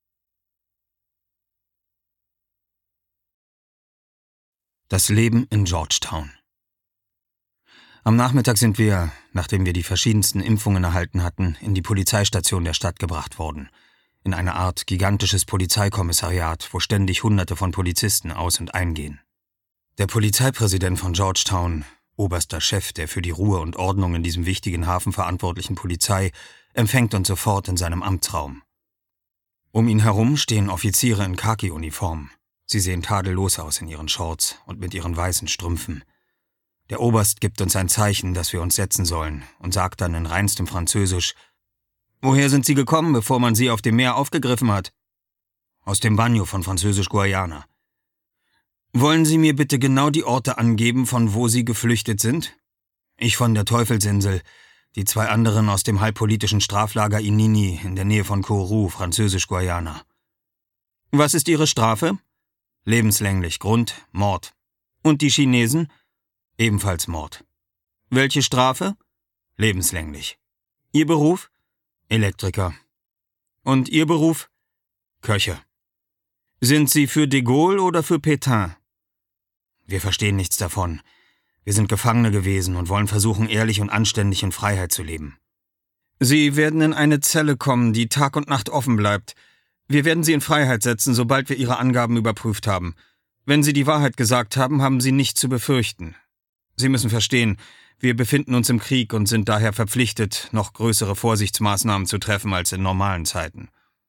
Das Leben in Georgetown. Am Nachmittag sind wir, nachdem wir die verschiedensten Impfungen erhalten hatten, in die Polizeistation der Stadt gebracht worden. In eine Art gigantisches Polizeikommissariat, wo ständig Hunderte von Polizisten aus- und eingehen. Der Polizeipräsident von Georgetown, oberster Chef der für die Ruhe und Ordnung in diesem wichtigen Hafen verantwortlichen Polizei, empfängt uns sofort in seinem Amtsraum. Um ihn herum stehen Offiziere in Khaki-Uniform. Sie sehen tadellos aus in ihren Shorts und mit ihren weißen Strümpfen. Der Oberst gibt uns ein Zeichen, dass wir uns setzen sollen, und sagt dann in reinstem Französisch: »Woher sind Sie gekommen, bevor man Sie auf dem Meer aufgegriffen hat?« »Aus dem Bagno von Französisch-Guayana.« »Wollen Sie mir bitte genau die Orte angeben, von wo Sie geflüchtet sind?« »Ich von der Teufelsinsel, die 2 anderen aus dem halbpolitischen Straflager Inini in der Nähe von Kourou, Französisch-Guayana.« »Was ist Ihre Strafe?« »Lebenslänglich, Grund, Mord.« »Und die Chinesen?« »Ebenfalls Mord.« »Welche Strafe?« »Lebenslänglich.« »Ihr Beruf?« »Elektriker.« »Und Ihr Beruf?« »Köche.« »Sind Sie für de Gaulle oder für Pétain?« »Wir verstehen nichts davon. Wir sind Gefangene gewesen und wollen versuchen, ehrlich und anständig in Freiheit zu leben.« »Sie werden in eine Zelle kommen, die Tag und Nacht offen bleibt. Wir werden Sie in Freiheit setzen, sobald wir Ihre Angaben überprüft haben. Wenn Sie die Wahrheit gesagt haben, haben Sie nichts zu befürchten. Sie müssen verstehen, wir befinden uns im Krieg und sind daher verpflichtet, noch größere Vorsichtsmaßnahmen zu treffen als in normalen Zeiten.«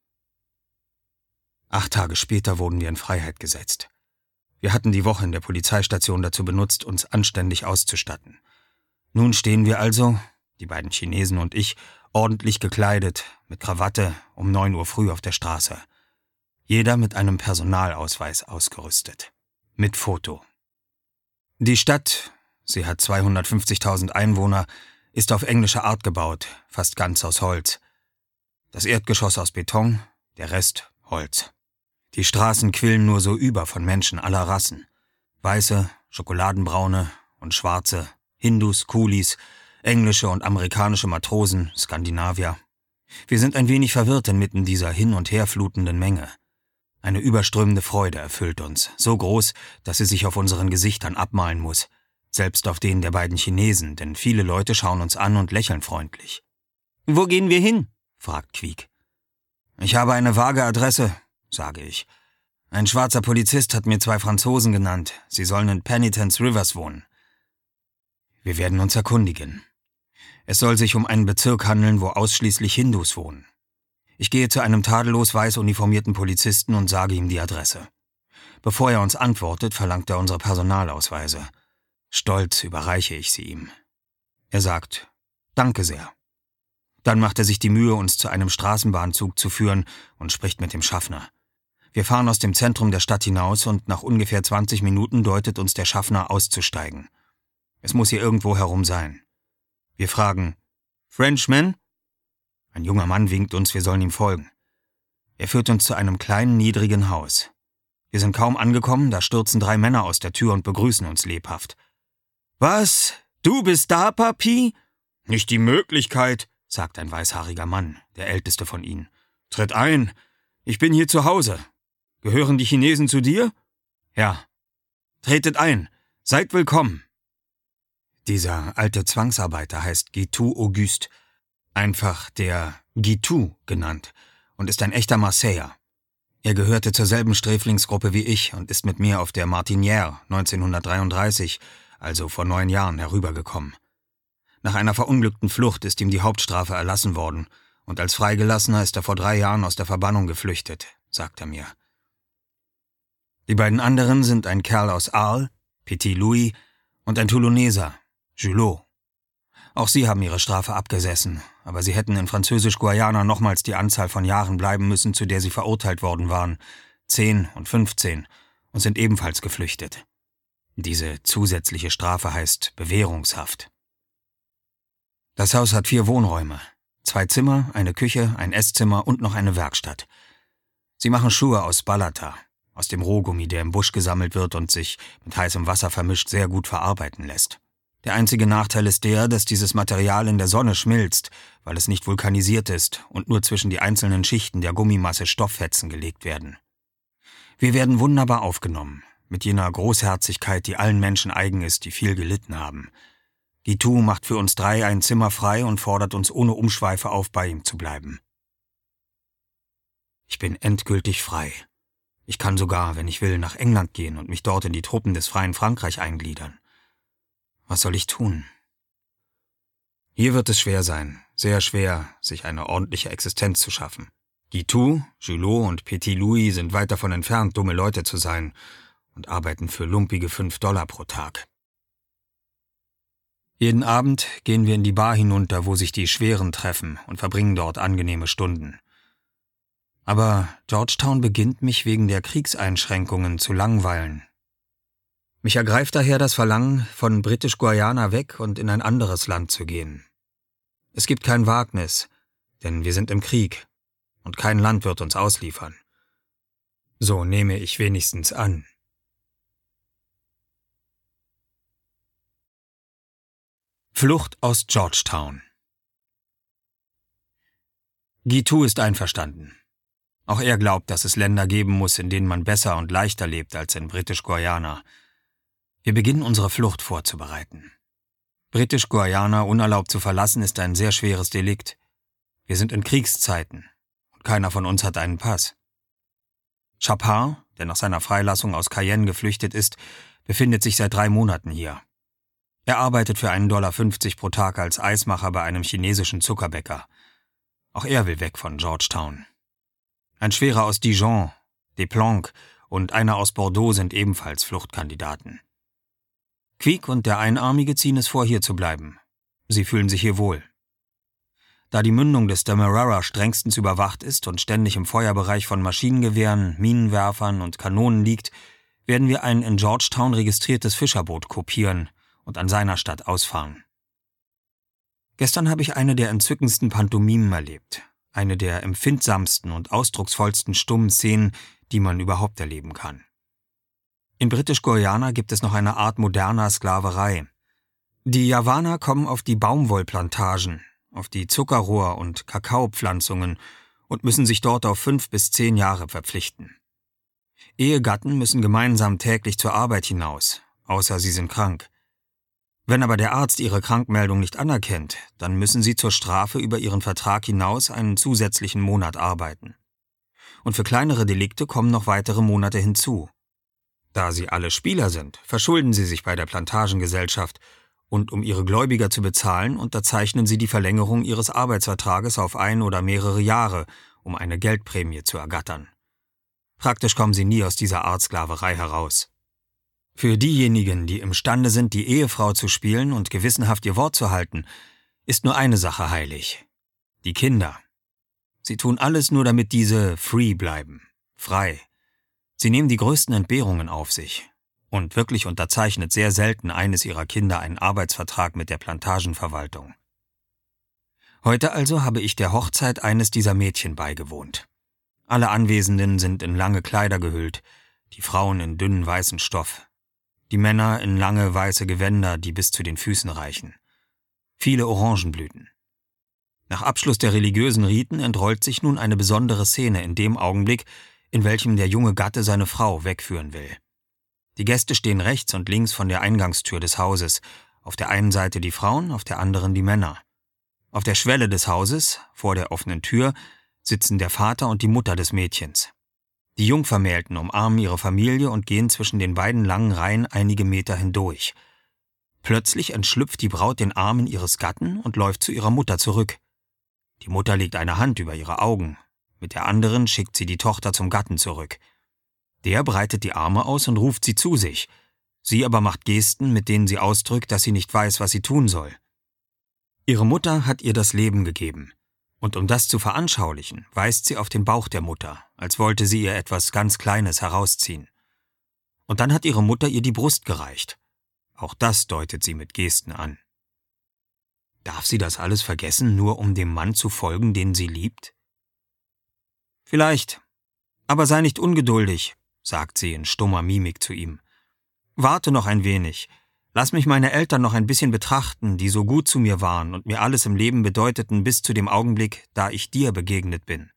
8 Tage später wurden wir in Freiheit gesetzt. Wir hatten die Woche in der Polizeistation dazu benutzt, uns anständig auszustatten. Nun stehen wir also, die beiden Chinesen und ich, ordentlich gekleidet, mit Krawatte, um 9 Uhr früh auf der Straße. Jeder mit einem Personalausweis ausgerüstet. Mit Foto. Die Stadt, sie hat 250.000 Einwohner, ist auf englische Art gebaut, fast ganz aus Holz. Das Erdgeschoss aus Beton, der Rest Holz. Die Straßen quillen nur so über von Menschen aller Rassen. Weiße, schokoladenbraune und schwarze, Hindus, Kulis, englische und amerikanische Matrosen, Skandinavier. Wir sind ein wenig verwirrt inmitten dieser hin- und herflutenden Menge. Eine überströmende Freude erfüllt uns, so groß, dass sie sich auf unseren Gesichtern abmalen muss, selbst auf denen der beiden Chinesen, denn viele Leute schauen uns an und lächeln freundlich. »Wo gehen wir hin?« fragt Queek. »Ich habe eine vage Adresse«, sage ich. Ein schwarzer Polizist hat mir 2 Franzosen genannt. Sie sollen in Penitence Rivers wohnen. Wir werden uns erkundigen. Es soll sich um einen Bezirk handeln, wo ausschließlich Hindus wohnen. Ich gehe zu einem tadellos weiß uniformierten Polizisten und sage ihm die Adresse. Bevor er uns antwortet, verlangt er unsere Personalausweise. Stolz überreiche ich sie ihm. Er sagt, »Danke sehr.« Dann macht er sich die Mühe, uns zu einem Straßenbahnzug zu führen und spricht mit dem Schaffner. Wir fahren aus dem Zentrum der Stadt hinaus und nach ungefähr 20 Minuten deutet uns der Schaffner auszusteigen. Es muss hier irgendwo herum sein. Wir fragen, »Frenchman?« Ein junger Mann winkt uns, wir sollen ihm folgen. Er führt uns zu einem kleinen, niedrigen Haus. Wir sind kaum angekommen, da stürzen 3 Männer aus der Tür und begrüßen uns lebhaft. »Was? Du bist da, Papi?« »Nicht die Möglichkeit«, sagt ein weißhaariger Mann, der älteste von ihnen. »Tritt ein, ich bin hier zu Hause. Gehören die Chinesen zu dir?« »Ja.« »Tretet ein, seid willkommen.« Dieser alte Zwangsarbeiter heißt Guitou Auguste, einfach der Guitou genannt, und ist ein echter Marseiller. Er gehörte zur selben Sträflingsgruppe wie ich und ist mit mir auf der Martinière 1933, also vor 9 Jahren, herübergekommen. Nach einer verunglückten Flucht ist ihm die Hauptstrafe erlassen worden und als Freigelassener ist er vor 3 Jahren aus der Verbannung geflüchtet, sagt er mir. Die beiden anderen sind ein Kerl aus Arles, Petit Louis, und ein Toulonneser, Julot. Auch sie haben ihre Strafe abgesessen, aber sie hätten in Französisch-Guayana nochmals die Anzahl von Jahren bleiben müssen, zu der sie verurteilt worden waren, 10 und 15, und sind ebenfalls geflüchtet. Diese zusätzliche Strafe heißt Bewährungshaft. Das Haus hat 4 Wohnräume, 2 Zimmer, eine Küche, ein Esszimmer und noch eine Werkstatt. Sie machen Schuhe aus Balata, aus dem Rohgummi, der im Busch gesammelt wird und sich mit heißem Wasser vermischt sehr gut verarbeiten lässt. Der einzige Nachteil ist der, dass dieses Material in der Sonne schmilzt, weil es nicht vulkanisiert ist und nur zwischen die einzelnen Schichten der Gummimasse Stofffetzen gelegt werden. Wir werden wunderbar aufgenommen, mit jener Großherzigkeit, die allen Menschen eigen ist, die viel gelitten haben. Guitou macht für uns 3 ein Zimmer frei und fordert uns ohne Umschweife auf, bei ihm zu bleiben. Ich bin endgültig frei. Ich kann sogar, wenn ich will, nach England gehen und mich dort in die Truppen des Freien Frankreich eingliedern. Was soll ich tun? Hier wird es schwer sein, sehr schwer, sich eine ordentliche Existenz zu schaffen. Guitou, Julot und Petit Louis sind weit davon entfernt, dumme Leute zu sein und arbeiten für lumpige $5 pro Tag. Jeden Abend gehen wir in die Bar hinunter, wo sich die Schweren treffen und verbringen dort angenehme Stunden. Aber Georgetown beginnt mich wegen der Kriegseinschränkungen zu langweilen. Mich ergreift daher das Verlangen, von Britisch-Guayana weg und in ein anderes Land zu gehen. Es gibt kein Wagnis, denn wir sind im Krieg und kein Land wird uns ausliefern. So nehme ich wenigstens an. Flucht aus Georgetown. Guitou ist einverstanden. Auch er glaubt, dass es Länder geben muss, in denen man besser und leichter lebt als in Britisch-Guayana. Wir beginnen unsere Flucht vorzubereiten. Britisch-Guayana unerlaubt zu verlassen ist ein sehr schweres Delikt. Wir sind in Kriegszeiten und keiner von uns hat einen Pass. Chapin, der nach seiner Freilassung aus Cayenne geflüchtet ist, befindet sich seit 3 Monaten hier. Er arbeitet für $1,50 pro Tag als Eismacher bei einem chinesischen Zuckerbäcker. Auch er will weg von Georgetown. Ein Schwerer aus Dijon, Desplanques und einer aus Bordeaux sind ebenfalls Fluchtkandidaten. Quiek und der Einarmige ziehen es vor, hier zu bleiben. Sie fühlen sich hier wohl. Da die Mündung des Demerara strengstens überwacht ist und ständig im Feuerbereich von Maschinengewehren, Minenwerfern und Kanonen liegt, werden wir ein in Georgetown registriertes Fischerboot kopieren und an seiner Stadt ausfahren. Gestern habe ich eine der entzückendsten Pantomimen erlebt, eine der empfindsamsten und ausdrucksvollsten stummen Szenen, die man überhaupt erleben kann. In Britisch-Guayana gibt es noch eine Art moderner Sklaverei. Die Javaner kommen auf die Baumwollplantagen, auf die Zuckerrohr- und Kakaopflanzungen und müssen sich dort auf 5 bis 10 Jahre verpflichten. Ehegatten müssen gemeinsam täglich zur Arbeit hinaus, außer sie sind krank. Wenn aber der Arzt ihre Krankmeldung nicht anerkennt, dann müssen sie zur Strafe über ihren Vertrag hinaus einen zusätzlichen Monat arbeiten. und für kleinere Delikte kommen noch weitere Monate hinzu. Da sie alle Spieler sind, verschulden sie sich bei der Plantagengesellschaft und um ihre Gläubiger zu bezahlen, unterzeichnen sie die Verlängerung ihres Arbeitsvertrages auf 1 oder mehrere Jahre, um eine Geldprämie zu ergattern. Praktisch kommen sie nie aus dieser Art Sklaverei heraus. Für diejenigen, die imstande sind, die Ehefrau zu spielen und gewissenhaft ihr Wort zu halten, ist nur eine Sache heilig: die Kinder. Sie tun alles nur, damit diese free bleiben, frei. Sie nehmen die größten Entbehrungen auf sich. Und wirklich unterzeichnet sehr selten eines ihrer Kinder einen Arbeitsvertrag mit der Plantagenverwaltung. Heute also habe ich der Hochzeit eines dieser Mädchen beigewohnt. Alle Anwesenden sind in lange Kleider gehüllt, die Frauen in dünnen weißen Stoff, die Männer in lange weiße Gewänder, die bis zu den Füßen reichen. Viele Orangenblüten. Nach Abschluss der religiösen Riten entrollt sich nun eine besondere Szene in dem Augenblick, in welchem der junge Gatte seine Frau wegführen will. Die Gäste stehen rechts und links von der Eingangstür des Hauses, auf der einen Seite die Frauen, auf der anderen die Männer. Auf der Schwelle des Hauses, vor der offenen Tür, sitzen der Vater und die Mutter des Mädchens. Die Jungvermählten umarmen ihre Familie und gehen zwischen den beiden langen Reihen einige Meter hindurch. Plötzlich entschlüpft die Braut den Armen ihres Gatten und läuft zu ihrer Mutter zurück. Die Mutter legt eine Hand über ihre Augen, mit der anderen schickt sie die Tochter zum Gatten zurück. Der breitet die Arme aus und ruft sie zu sich. Sie aber macht Gesten, mit denen sie ausdrückt, dass sie nicht weiß, was sie tun soll. Ihre Mutter hat ihr das Leben gegeben. Und um das zu veranschaulichen, weist sie auf den Bauch der Mutter, als wollte sie ihr etwas ganz Kleines herausziehen. Und dann hat ihre Mutter ihr die Brust gereicht. Auch das deutet sie mit Gesten an. Darf sie das alles vergessen, nur um dem Mann zu folgen, den sie liebt? Vielleicht. Aber sei nicht ungeduldig, sagt sie in stummer Mimik zu ihm. Warte noch ein wenig. Lass mich meine Eltern noch ein bisschen betrachten, die so gut zu mir waren und mir alles im Leben bedeuteten bis zu dem Augenblick, da ich dir begegnet bin.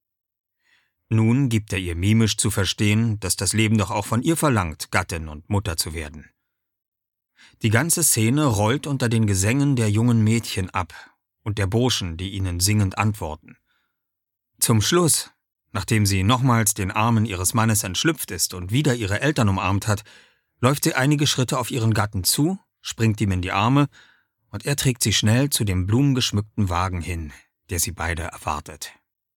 Nun gibt er ihr mimisch zu verstehen, dass das Leben doch auch von ihr verlangt, Gattin und Mutter zu werden. Die ganze Szene rollt unter den Gesängen der jungen Mädchen ab und der Burschen, die ihnen singend antworten. Zum Schluss, nachdem sie nochmals den Armen ihres Mannes entschlüpft ist und wieder ihre Eltern umarmt hat, läuft sie einige Schritte auf ihren Gatten zu, springt ihm in die Arme und er trägt sie schnell zu dem blumengeschmückten Wagen hin, der sie beide erwartet.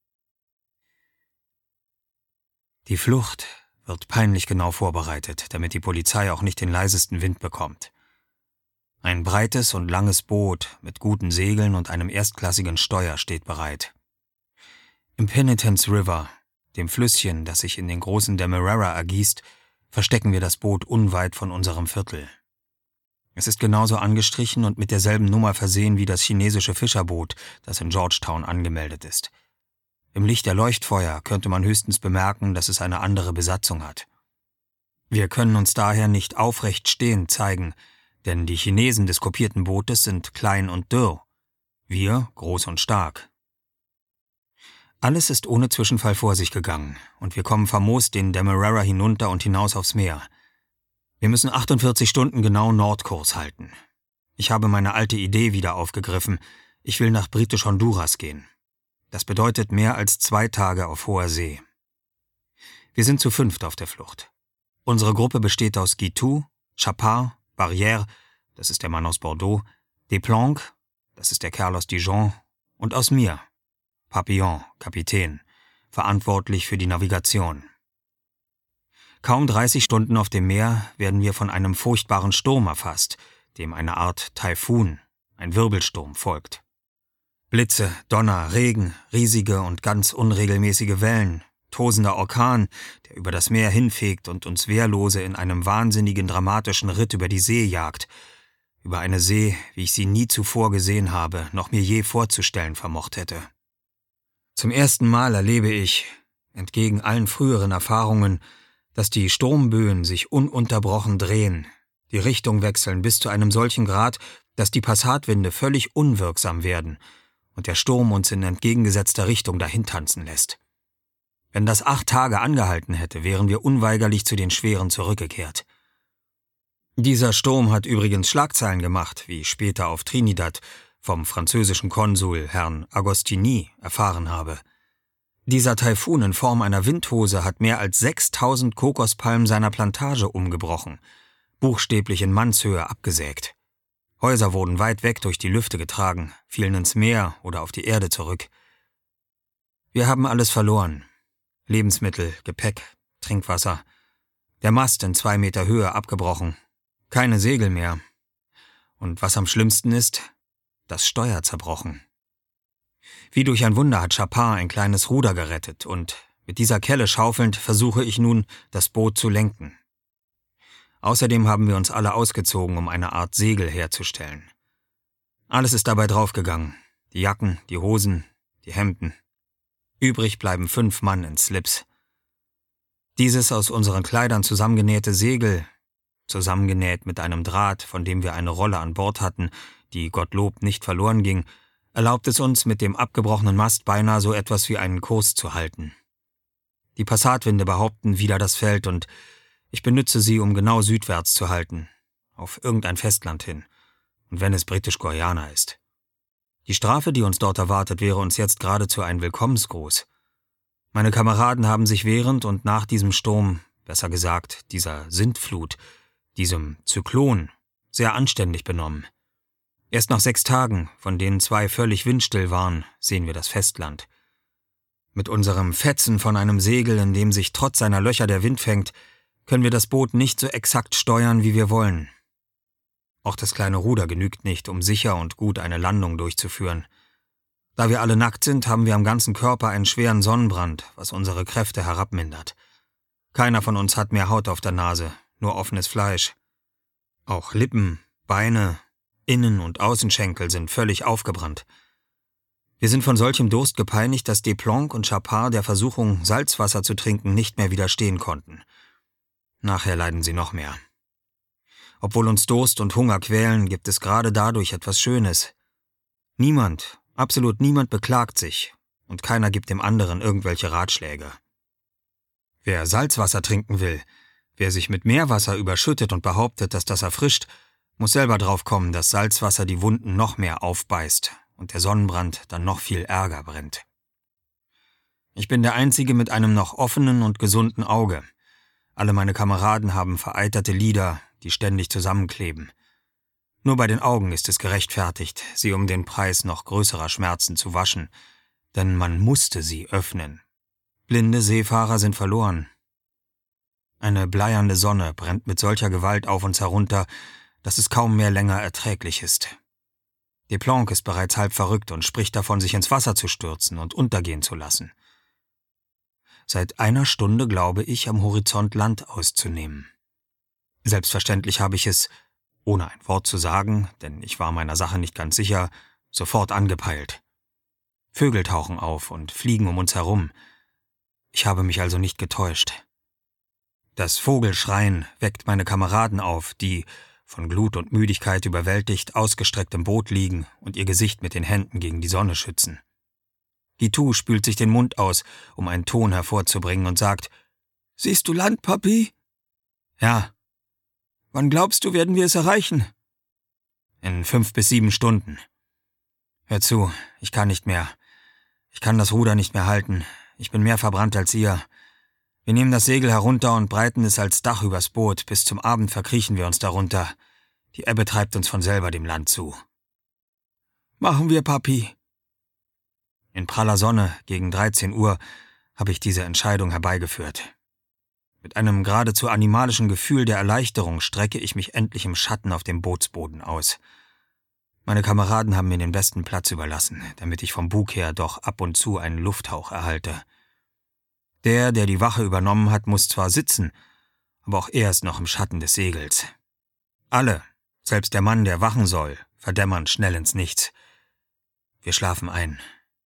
Die Flucht wird peinlich genau vorbereitet, damit die Polizei auch nicht den leisesten Wind bekommt. Ein breites und langes Boot mit guten Segeln und einem erstklassigen Steuer steht bereit. Im Penitence River, dem Flüsschen, das sich in den großen Demerara ergießt, verstecken wir das Boot unweit von unserem Viertel. Es ist genauso angestrichen und mit derselben Nummer versehen wie das chinesische Fischerboot, das in Georgetown angemeldet ist. Im Licht der Leuchtfeuer könnte man höchstens bemerken, dass es eine andere Besatzung hat. Wir können uns daher nicht aufrecht stehend zeigen, denn die Chinesen des kopierten Bootes sind klein und dürr, wir groß und stark. Alles ist ohne Zwischenfall vor sich gegangen und wir kommen famos den Demerara hinunter und hinaus aufs Meer. Wir müssen 48 Stunden genau Nordkurs halten. Ich habe meine alte Idee wieder aufgegriffen. Ich will nach Britisch Honduras gehen. Das bedeutet mehr als 2 Tage auf hoher See. Wir sind zu 5 auf der Flucht. Unsere Gruppe besteht aus Guitou, Chapard, Barrière, das ist der Mann aus Bordeaux, Desplanques, das ist der Kerl aus Dijon, und aus mir, Papillon, Kapitän, verantwortlich für die Navigation. Kaum 30 Stunden auf dem Meer werden wir von einem furchtbaren Sturm erfasst, dem eine Art Taifun, ein Wirbelsturm, folgt. Blitze, Donner, Regen, riesige und ganz unregelmäßige Wellen, tosender Orkan, der über das Meer hinfegt und uns Wehrlose in einem wahnsinnigen, dramatischen Ritt über die See jagt, über eine See, wie ich sie nie zuvor gesehen habe, noch mir je vorzustellen vermocht hätte. Zum ersten Mal erlebe ich, entgegen allen früheren Erfahrungen, dass die Sturmböen sich ununterbrochen drehen, die Richtung wechseln bis zu einem solchen Grad, dass die Passatwinde völlig unwirksam werden und der Sturm uns in entgegengesetzter Richtung dahintanzen lässt. Wenn das 8 Tage angehalten hätte, wären wir unweigerlich zu den Schweren zurückgekehrt. Dieser Sturm hat übrigens Schlagzeilen gemacht, wie ich später auf Trinidad vom französischen Konsul Herrn Agostini erfahren habe. Dieser Taifun in Form einer Windhose hat mehr als 6000 Kokospalmen seiner Plantage umgebrochen, buchstäblich in Mannshöhe abgesägt. Häuser wurden weit weg durch die Lüfte getragen, fielen ins Meer oder auf die Erde zurück. Wir haben alles verloren. Lebensmittel, Gepäck, Trinkwasser. Der Mast in 2 Meter Höhe abgebrochen. Keine Segel mehr. Und was am schlimmsten ist, das Steuer zerbrochen. Wie durch ein Wunder hat Chapar ein kleines Ruder gerettet und mit dieser Kelle schaufelnd versuche ich nun, das Boot zu lenken. Außerdem haben wir uns alle ausgezogen, um eine Art Segel herzustellen. Alles ist dabei draufgegangen. Die Jacken, die Hosen, die Hemden. Übrig bleiben 5 Mann in Slips. Dieses aus unseren Kleidern zusammengenähte Segel, zusammengenäht mit einem Draht, von dem wir eine Rolle an Bord hatten, die Gottlob nicht verloren ging, erlaubt es uns, mit dem abgebrochenen Mast beinahe so etwas wie einen Kurs zu halten. Die Passatwinde behaupten wieder das Feld und ich benütze sie, um genau südwärts zu halten, auf irgendein Festland hin, und wenn es Britisch-Guayana ist. Die Strafe, die uns dort erwartet, wäre uns jetzt geradezu ein Willkommensgruß. Meine Kameraden haben sich während und nach diesem Sturm, besser gesagt, dieser Sintflut, diesem Zyklon, sehr anständig benommen. Erst nach 6 Tagen, von denen 2 völlig windstill waren, sehen wir das Festland. Mit unserem Fetzen von einem Segel, in dem sich trotz seiner Löcher der Wind fängt, können wir das Boot nicht so exakt steuern, wie wir wollen. Auch das kleine Ruder genügt nicht, um sicher und gut eine Landung durchzuführen. Da wir alle nackt sind, haben wir am ganzen Körper einen schweren Sonnenbrand, was unsere Kräfte herabmindert. Keiner von uns hat mehr Haut auf der Nase, nur offenes Fleisch. Auch Lippen, Beine, Innen- und Außenschenkel sind völlig aufgebrannt. Wir sind von solchem Durst gepeinigt, dass Desplanques und Chapar der Versuchung, Salzwasser zu trinken, nicht mehr widerstehen konnten. Nachher leiden sie noch mehr. Obwohl uns Durst und Hunger quälen, gibt es gerade dadurch etwas Schönes. Niemand, absolut niemand beklagt sich und keiner gibt dem anderen irgendwelche Ratschläge. Wer Salzwasser trinken will, wer sich mit Meerwasser überschüttet und behauptet, dass das erfrischt, muss selber drauf kommen, dass Salzwasser die Wunden noch mehr aufbeißt und der Sonnenbrand dann noch viel ärger brennt. Ich bin der Einzige mit einem noch offenen und gesunden Auge. Alle meine Kameraden haben vereiterte Lider, die ständig zusammenkleben. Nur bei den Augen ist es gerechtfertigt, sie um den Preis noch größerer Schmerzen zu waschen, denn man musste sie öffnen. Blinde Seefahrer sind verloren. Eine bleiernde Sonne brennt mit solcher Gewalt auf uns herunter, dass es kaum mehr länger erträglich ist. Desplanques ist bereits halb verrückt und spricht davon, sich ins Wasser zu stürzen und untergehen zu lassen. Seit einer Stunde glaube ich, am Horizont Land auszunehmen. Selbstverständlich habe ich es, ohne ein Wort zu sagen, denn ich war meiner Sache nicht ganz sicher, sofort angepeilt. Vögel tauchen auf und fliegen um uns herum. Ich habe mich also nicht getäuscht. Das Vogelschreien weckt meine Kameraden auf, die, von Glut und Müdigkeit überwältigt, ausgestreckt im Boot liegen und ihr Gesicht mit den Händen gegen die Sonne schützen. Guitou spült sich den Mund aus, um einen Ton hervorzubringen und sagt, »Siehst du Land, Papi?« »Ja.« »Wann glaubst du, werden wir es erreichen?« »In 5 bis 7 Stunden.« »Hör zu, ich kann nicht mehr. Ich kann das Ruder nicht mehr halten. Ich bin mehr verbrannt als ihr. Wir nehmen das Segel herunter und breiten es als Dach übers Boot. Bis zum Abend verkriechen wir uns darunter. Die Ebbe treibt uns von selber dem Land zu.« »Machen wir, Papi.« In praller Sonne, gegen 13 Uhr, habe ich diese Entscheidung herbeigeführt. Mit einem geradezu animalischen Gefühl der Erleichterung strecke ich mich endlich im Schatten auf dem Bootsboden aus. Meine Kameraden haben mir den besten Platz überlassen, damit ich vom Bug her doch ab und zu einen Lufthauch erhalte. Der die Wache übernommen hat, muss zwar sitzen, aber auch er ist noch im Schatten des Segels. Alle, selbst der Mann, der wachen soll, verdämmern schnell ins Nichts. Wir schlafen ein.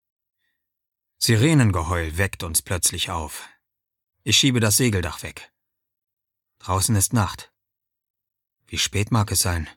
Sirenengeheul weckt uns plötzlich auf. Ich schiebe das Segeldach weg. Draußen ist Nacht. Wie spät mag es sein?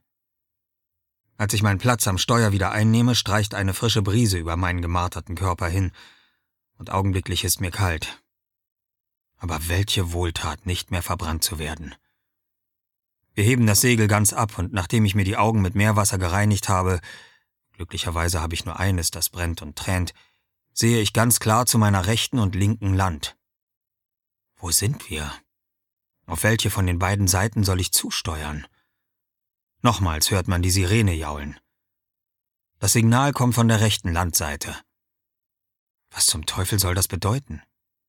Als ich meinen Platz am Steuer wieder einnehme, streicht eine frische Brise über meinen gemarterten Körper hin, und augenblicklich ist mir kalt. Aber welche Wohltat, nicht mehr verbrannt zu werden. Wir heben das Segel ganz ab, und nachdem ich mir die Augen mit Meerwasser gereinigt habe, glücklicherweise habe ich nur eines, das brennt und tränt, sehe ich ganz klar zu meiner rechten und linken Land. Wo sind wir? Auf welche von den beiden Seiten soll ich zusteuern? Nochmals hört man die Sirene jaulen. Das Signal kommt von der rechten Landseite. Was zum Teufel soll das bedeuten?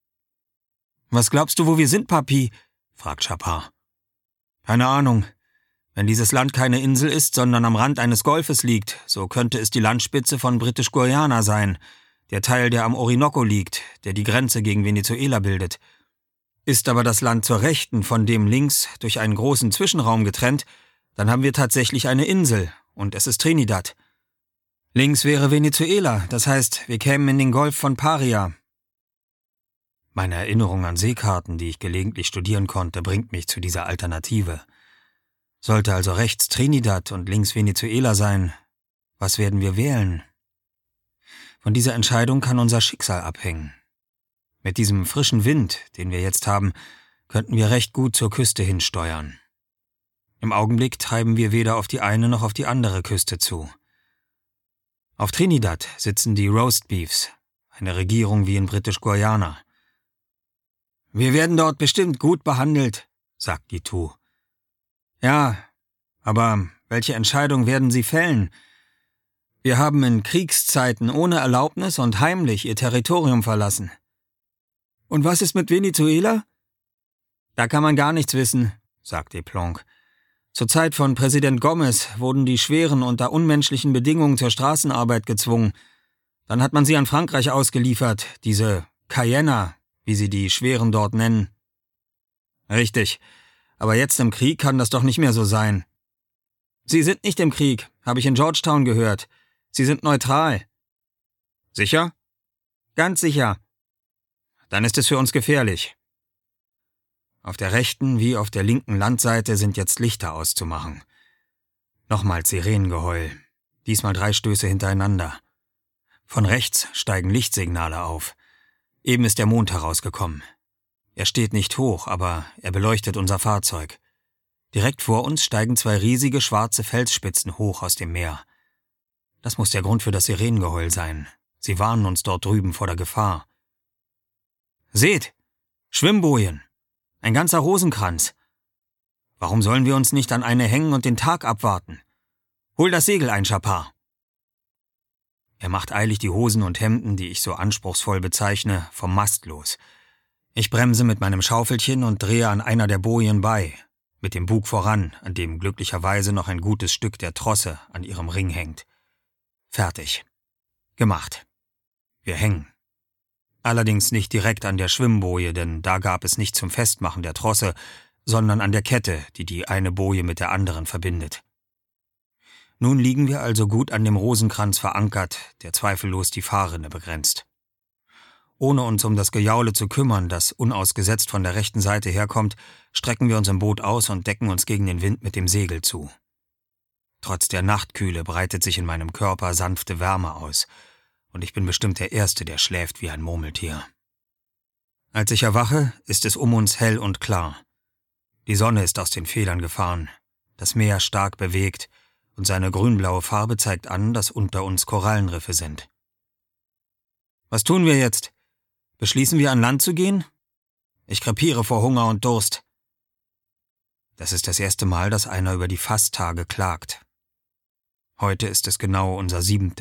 »Was glaubst du, wo wir sind, Papi?« fragt Chapard. »Keine Ahnung. Wenn dieses Land keine Insel ist, sondern am Rand eines Golfes liegt, so könnte es die Landspitze von British-Guiana sein, der Teil, der am Orinoco liegt, der die Grenze gegen Venezuela bildet. Ist aber das Land zur Rechten von dem links durch einen großen Zwischenraum getrennt, dann haben wir tatsächlich eine Insel, und es ist Trinidad. Links wäre Venezuela, das heißt, wir kämen in den Golf von Paria.« Meine Erinnerung an Seekarten, die ich gelegentlich studieren konnte, bringt mich zu dieser Alternative. Sollte also rechts Trinidad und links Venezuela sein, was werden wir wählen? Von dieser Entscheidung kann unser Schicksal abhängen. Mit diesem frischen Wind, den wir jetzt haben, könnten wir recht gut zur Küste hinsteuern. Im Augenblick treiben wir weder auf die eine noch auf die andere Küste zu. Auf Trinidad sitzen die Roast Beefs, eine Regierung wie in British-Guiana. »Wir werden dort bestimmt gut behandelt«, sagt Guiteau. »Ja, aber welche Entscheidung werden sie fällen? Wir haben in Kriegszeiten ohne Erlaubnis und heimlich ihr Territorium verlassen.« »Und was ist mit Venezuela?« »Da kann man gar nichts wissen«, sagt Desplanques. »Zur Zeit von Präsident Gomez wurden die Schweren unter unmenschlichen Bedingungen zur Straßenarbeit gezwungen. Dann hat man sie an Frankreich ausgeliefert, diese Cayenner, wie sie die Schweren dort nennen.« »Richtig, aber jetzt im Krieg kann das doch nicht mehr so sein.« »Sie sind nicht im Krieg, habe ich in Georgetown gehört. Sie sind neutral.« »Sicher?« »Ganz sicher.« »Dann ist es für uns gefährlich.« Auf der rechten wie auf der linken Landseite sind jetzt Lichter auszumachen. Nochmals Sirenengeheul, diesmal 3 Stöße hintereinander. Von rechts steigen Lichtsignale auf. Eben ist der Mond herausgekommen. Er steht nicht hoch, aber er beleuchtet unser Fahrzeug. Direkt vor uns steigen 2 riesige schwarze Felsspitzen hoch aus dem Meer. Das muss der Grund für das Sirenengeheul sein. Sie warnen uns dort drüben vor der Gefahr. »Seht! Schwimmbojen! Ein ganzer Rosenkranz! Warum sollen wir uns nicht an eine hängen und den Tag abwarten? Hol das Segel ein, Chapard!« Er macht eilig die Hosen und Hemden, die ich so anspruchsvoll bezeichne, vom Mast los. Ich bremse mit meinem Schaufelchen und drehe an einer der Bojen bei, mit dem Bug voran, an dem glücklicherweise noch ein gutes Stück der Trosse an ihrem Ring hängt. Fertig. Gemacht. Wir hängen. Allerdings nicht direkt an der Schwimmboje, denn da gab es nicht zum Festmachen der Trosse, sondern an der Kette, die die eine Boje mit der anderen verbindet. Nun liegen wir also gut an dem Rosenkranz verankert, der zweifellos die Fahrrinne begrenzt. Ohne uns um das Gejaule zu kümmern, das unausgesetzt von der rechten Seite herkommt, strecken wir uns im Boot aus und decken uns gegen den Wind mit dem Segel zu. Trotz der Nachtkühle breitet sich in meinem Körper sanfte Wärme aus, und ich bin bestimmt der Erste, der schläft wie ein Murmeltier. Als ich erwache, ist es um uns hell und klar. Die Sonne ist aus den Federn gefahren, das Meer stark bewegt, und seine grünblaue Farbe zeigt an, dass unter uns Korallenriffe sind. Was tun wir jetzt? Beschließen wir, an Land zu gehen? Ich krepiere vor Hunger und Durst. Das ist das erste Mal, dass einer über die Fasttage klagt. Heute ist es genau unser 7.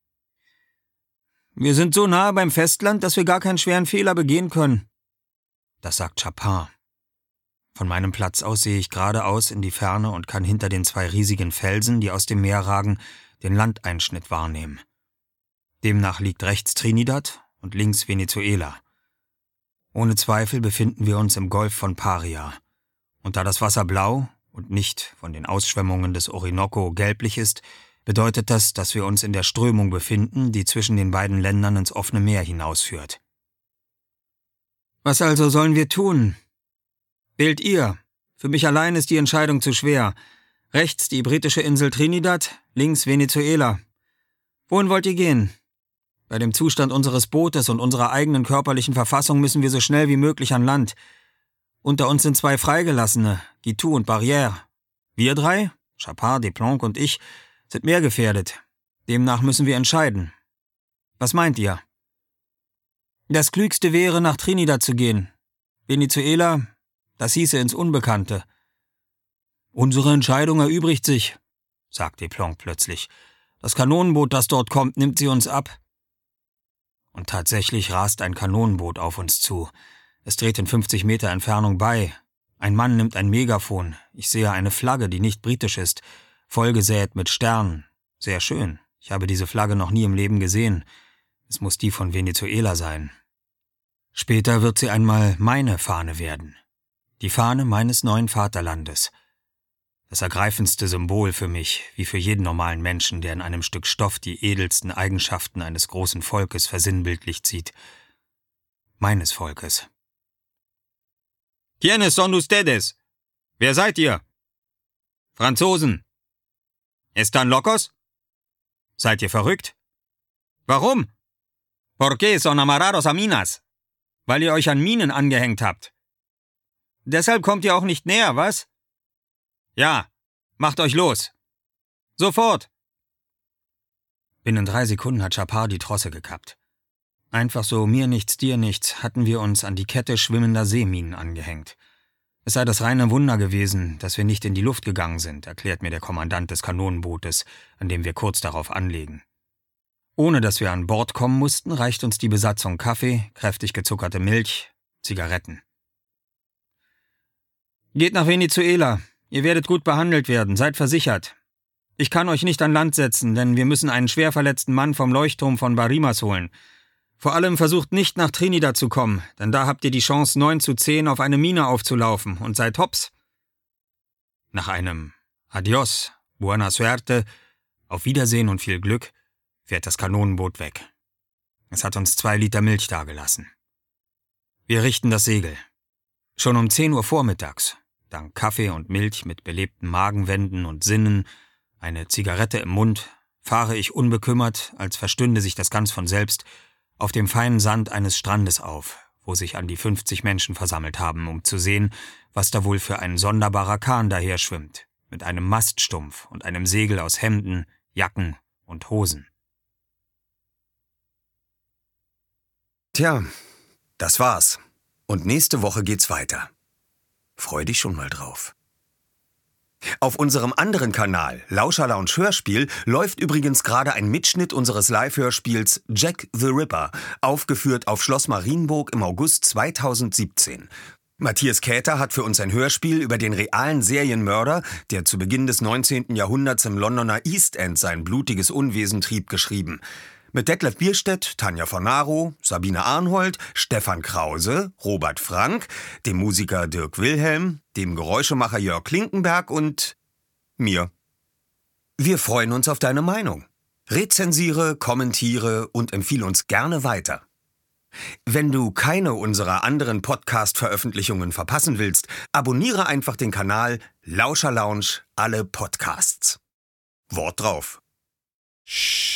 Wir sind so nahe beim Festland, dass wir gar keinen schweren Fehler begehen können. Das sagt Chapard. Von meinem Platz aus sehe ich geradeaus in die Ferne und kann hinter den 2 riesigen Felsen, die aus dem Meer ragen, den Landeinschnitt wahrnehmen. Demnach liegt rechts Trinidad und links Venezuela. Ohne Zweifel befinden wir uns im Golf von Paria. Und da das Wasser blau und nicht von den Ausschwemmungen des Orinoco gelblich ist, bedeutet das, dass wir uns in der Strömung befinden, die zwischen den beiden Ländern ins offene Meer hinausführt. Was also sollen wir tun? Wählt ihr. Für mich allein ist die Entscheidung zu schwer. Rechts die britische Insel Trinidad, links Venezuela. Wohin wollt ihr gehen? Bei dem Zustand unseres Bootes und unserer eigenen körperlichen Verfassung müssen wir so schnell wie möglich an Land. Unter uns sind 2 Freigelassene, Guiteau und Barrière. Wir 3, Chapard, Desplanques und ich, sind mehr gefährdet. Demnach müssen wir entscheiden. Was meint ihr? Das Klügste wäre, nach Trinidad zu gehen. Venezuela, das hieße ins Unbekannte. Unsere Entscheidung erübrigt sich, sagte Desplanques plötzlich. Das Kanonenboot, das dort kommt, nimmt sie uns ab. Und tatsächlich rast ein Kanonenboot auf uns zu. Es dreht in 50 Meter Entfernung bei. Ein Mann nimmt ein Megafon. Ich sehe eine Flagge, die nicht britisch ist, vollgesät mit Sternen. Sehr schön. Ich habe diese Flagge noch nie im Leben gesehen. Es muss die von Venezuela sein. Später wird sie einmal meine Fahne werden. Die Fahne meines neuen Vaterlandes. Das ergreifendste Symbol für mich, wie für jeden normalen Menschen, der in einem Stück Stoff die edelsten Eigenschaften eines großen Volkes versinnbildlicht sieht. Meines Volkes. ¿Quiénes son ustedes? Wer seid ihr? Franzosen. ¿Están locos? Seid ihr verrückt? Warum? ¿Por qué son amarrados a minas? Weil ihr euch an Minen angehängt habt. Deshalb kommt ihr auch nicht näher, was? Ja, macht euch los. Sofort! Binnen 3 Sekunden hat Chapar die Trosse gekappt. Einfach so, mir nichts, dir nichts, hatten wir uns an die Kette schwimmender Seeminen angehängt. Es sei das reine Wunder gewesen, dass wir nicht in die Luft gegangen sind, erklärt mir der Kommandant des Kanonenbootes, an dem wir kurz darauf anlegen. Ohne dass wir an Bord kommen mussten, reicht uns die Besatzung Kaffee, kräftig gezuckerte Milch, Zigaretten. Geht nach Venezuela. Ihr werdet gut behandelt werden, seid versichert. Ich kann euch nicht an Land setzen, denn wir müssen einen schwer verletzten Mann vom Leuchtturm von Barimas holen. Vor allem versucht nicht nach Trinidad zu kommen, denn da habt ihr die Chance 9:10 auf eine Mine aufzulaufen und seid hops. Nach einem Adios, buena suerte, auf Wiedersehen und viel Glück, fährt das Kanonenboot weg. Es hat uns 2 Liter Milch dagelassen. Wir richten das Segel. Schon um 10 Uhr vormittags, dank Kaffee und Milch mit belebten Magenwänden und Sinnen, eine Zigarette im Mund, fahre ich unbekümmert, als verstünde sich das ganz von selbst, auf dem feinen Sand eines Strandes auf, wo sich an die 50 Menschen versammelt haben, um zu sehen, was da wohl für ein sonderbarer Kahn daherschwimmt, mit einem Maststumpf und einem Segel aus Hemden, Jacken und Hosen. Tja, das war's. Und nächste Woche geht's weiter. Freu dich schon mal drauf. Auf unserem anderen Kanal, Lauscher Lounge Hörspiel, läuft übrigens gerade ein Mitschnitt unseres Live-Hörspiels Jack the Ripper, aufgeführt auf Schloss Marienburg im August 2017. Matthias Käther hat für uns ein Hörspiel über den realen Serienmörder, der zu Beginn des 19. Jahrhunderts im Londoner East End sein blutiges Unwesen trieb, geschrieben. Mit Detlef Bierstedt, Tanja Fornaro, Sabine Arnhold, Stefan Krause, Robert Frank, dem Musiker Dirk Wilhelm, dem Geräuschemacher Jörg Klinkenberg und mir. Wir freuen uns auf deine Meinung. Rezensiere, kommentiere und empfehle uns gerne weiter. Wenn du keine unserer anderen Podcast-Veröffentlichungen verpassen willst, abonniere einfach den Kanal Lauscher Lounge alle Podcasts. Wort drauf.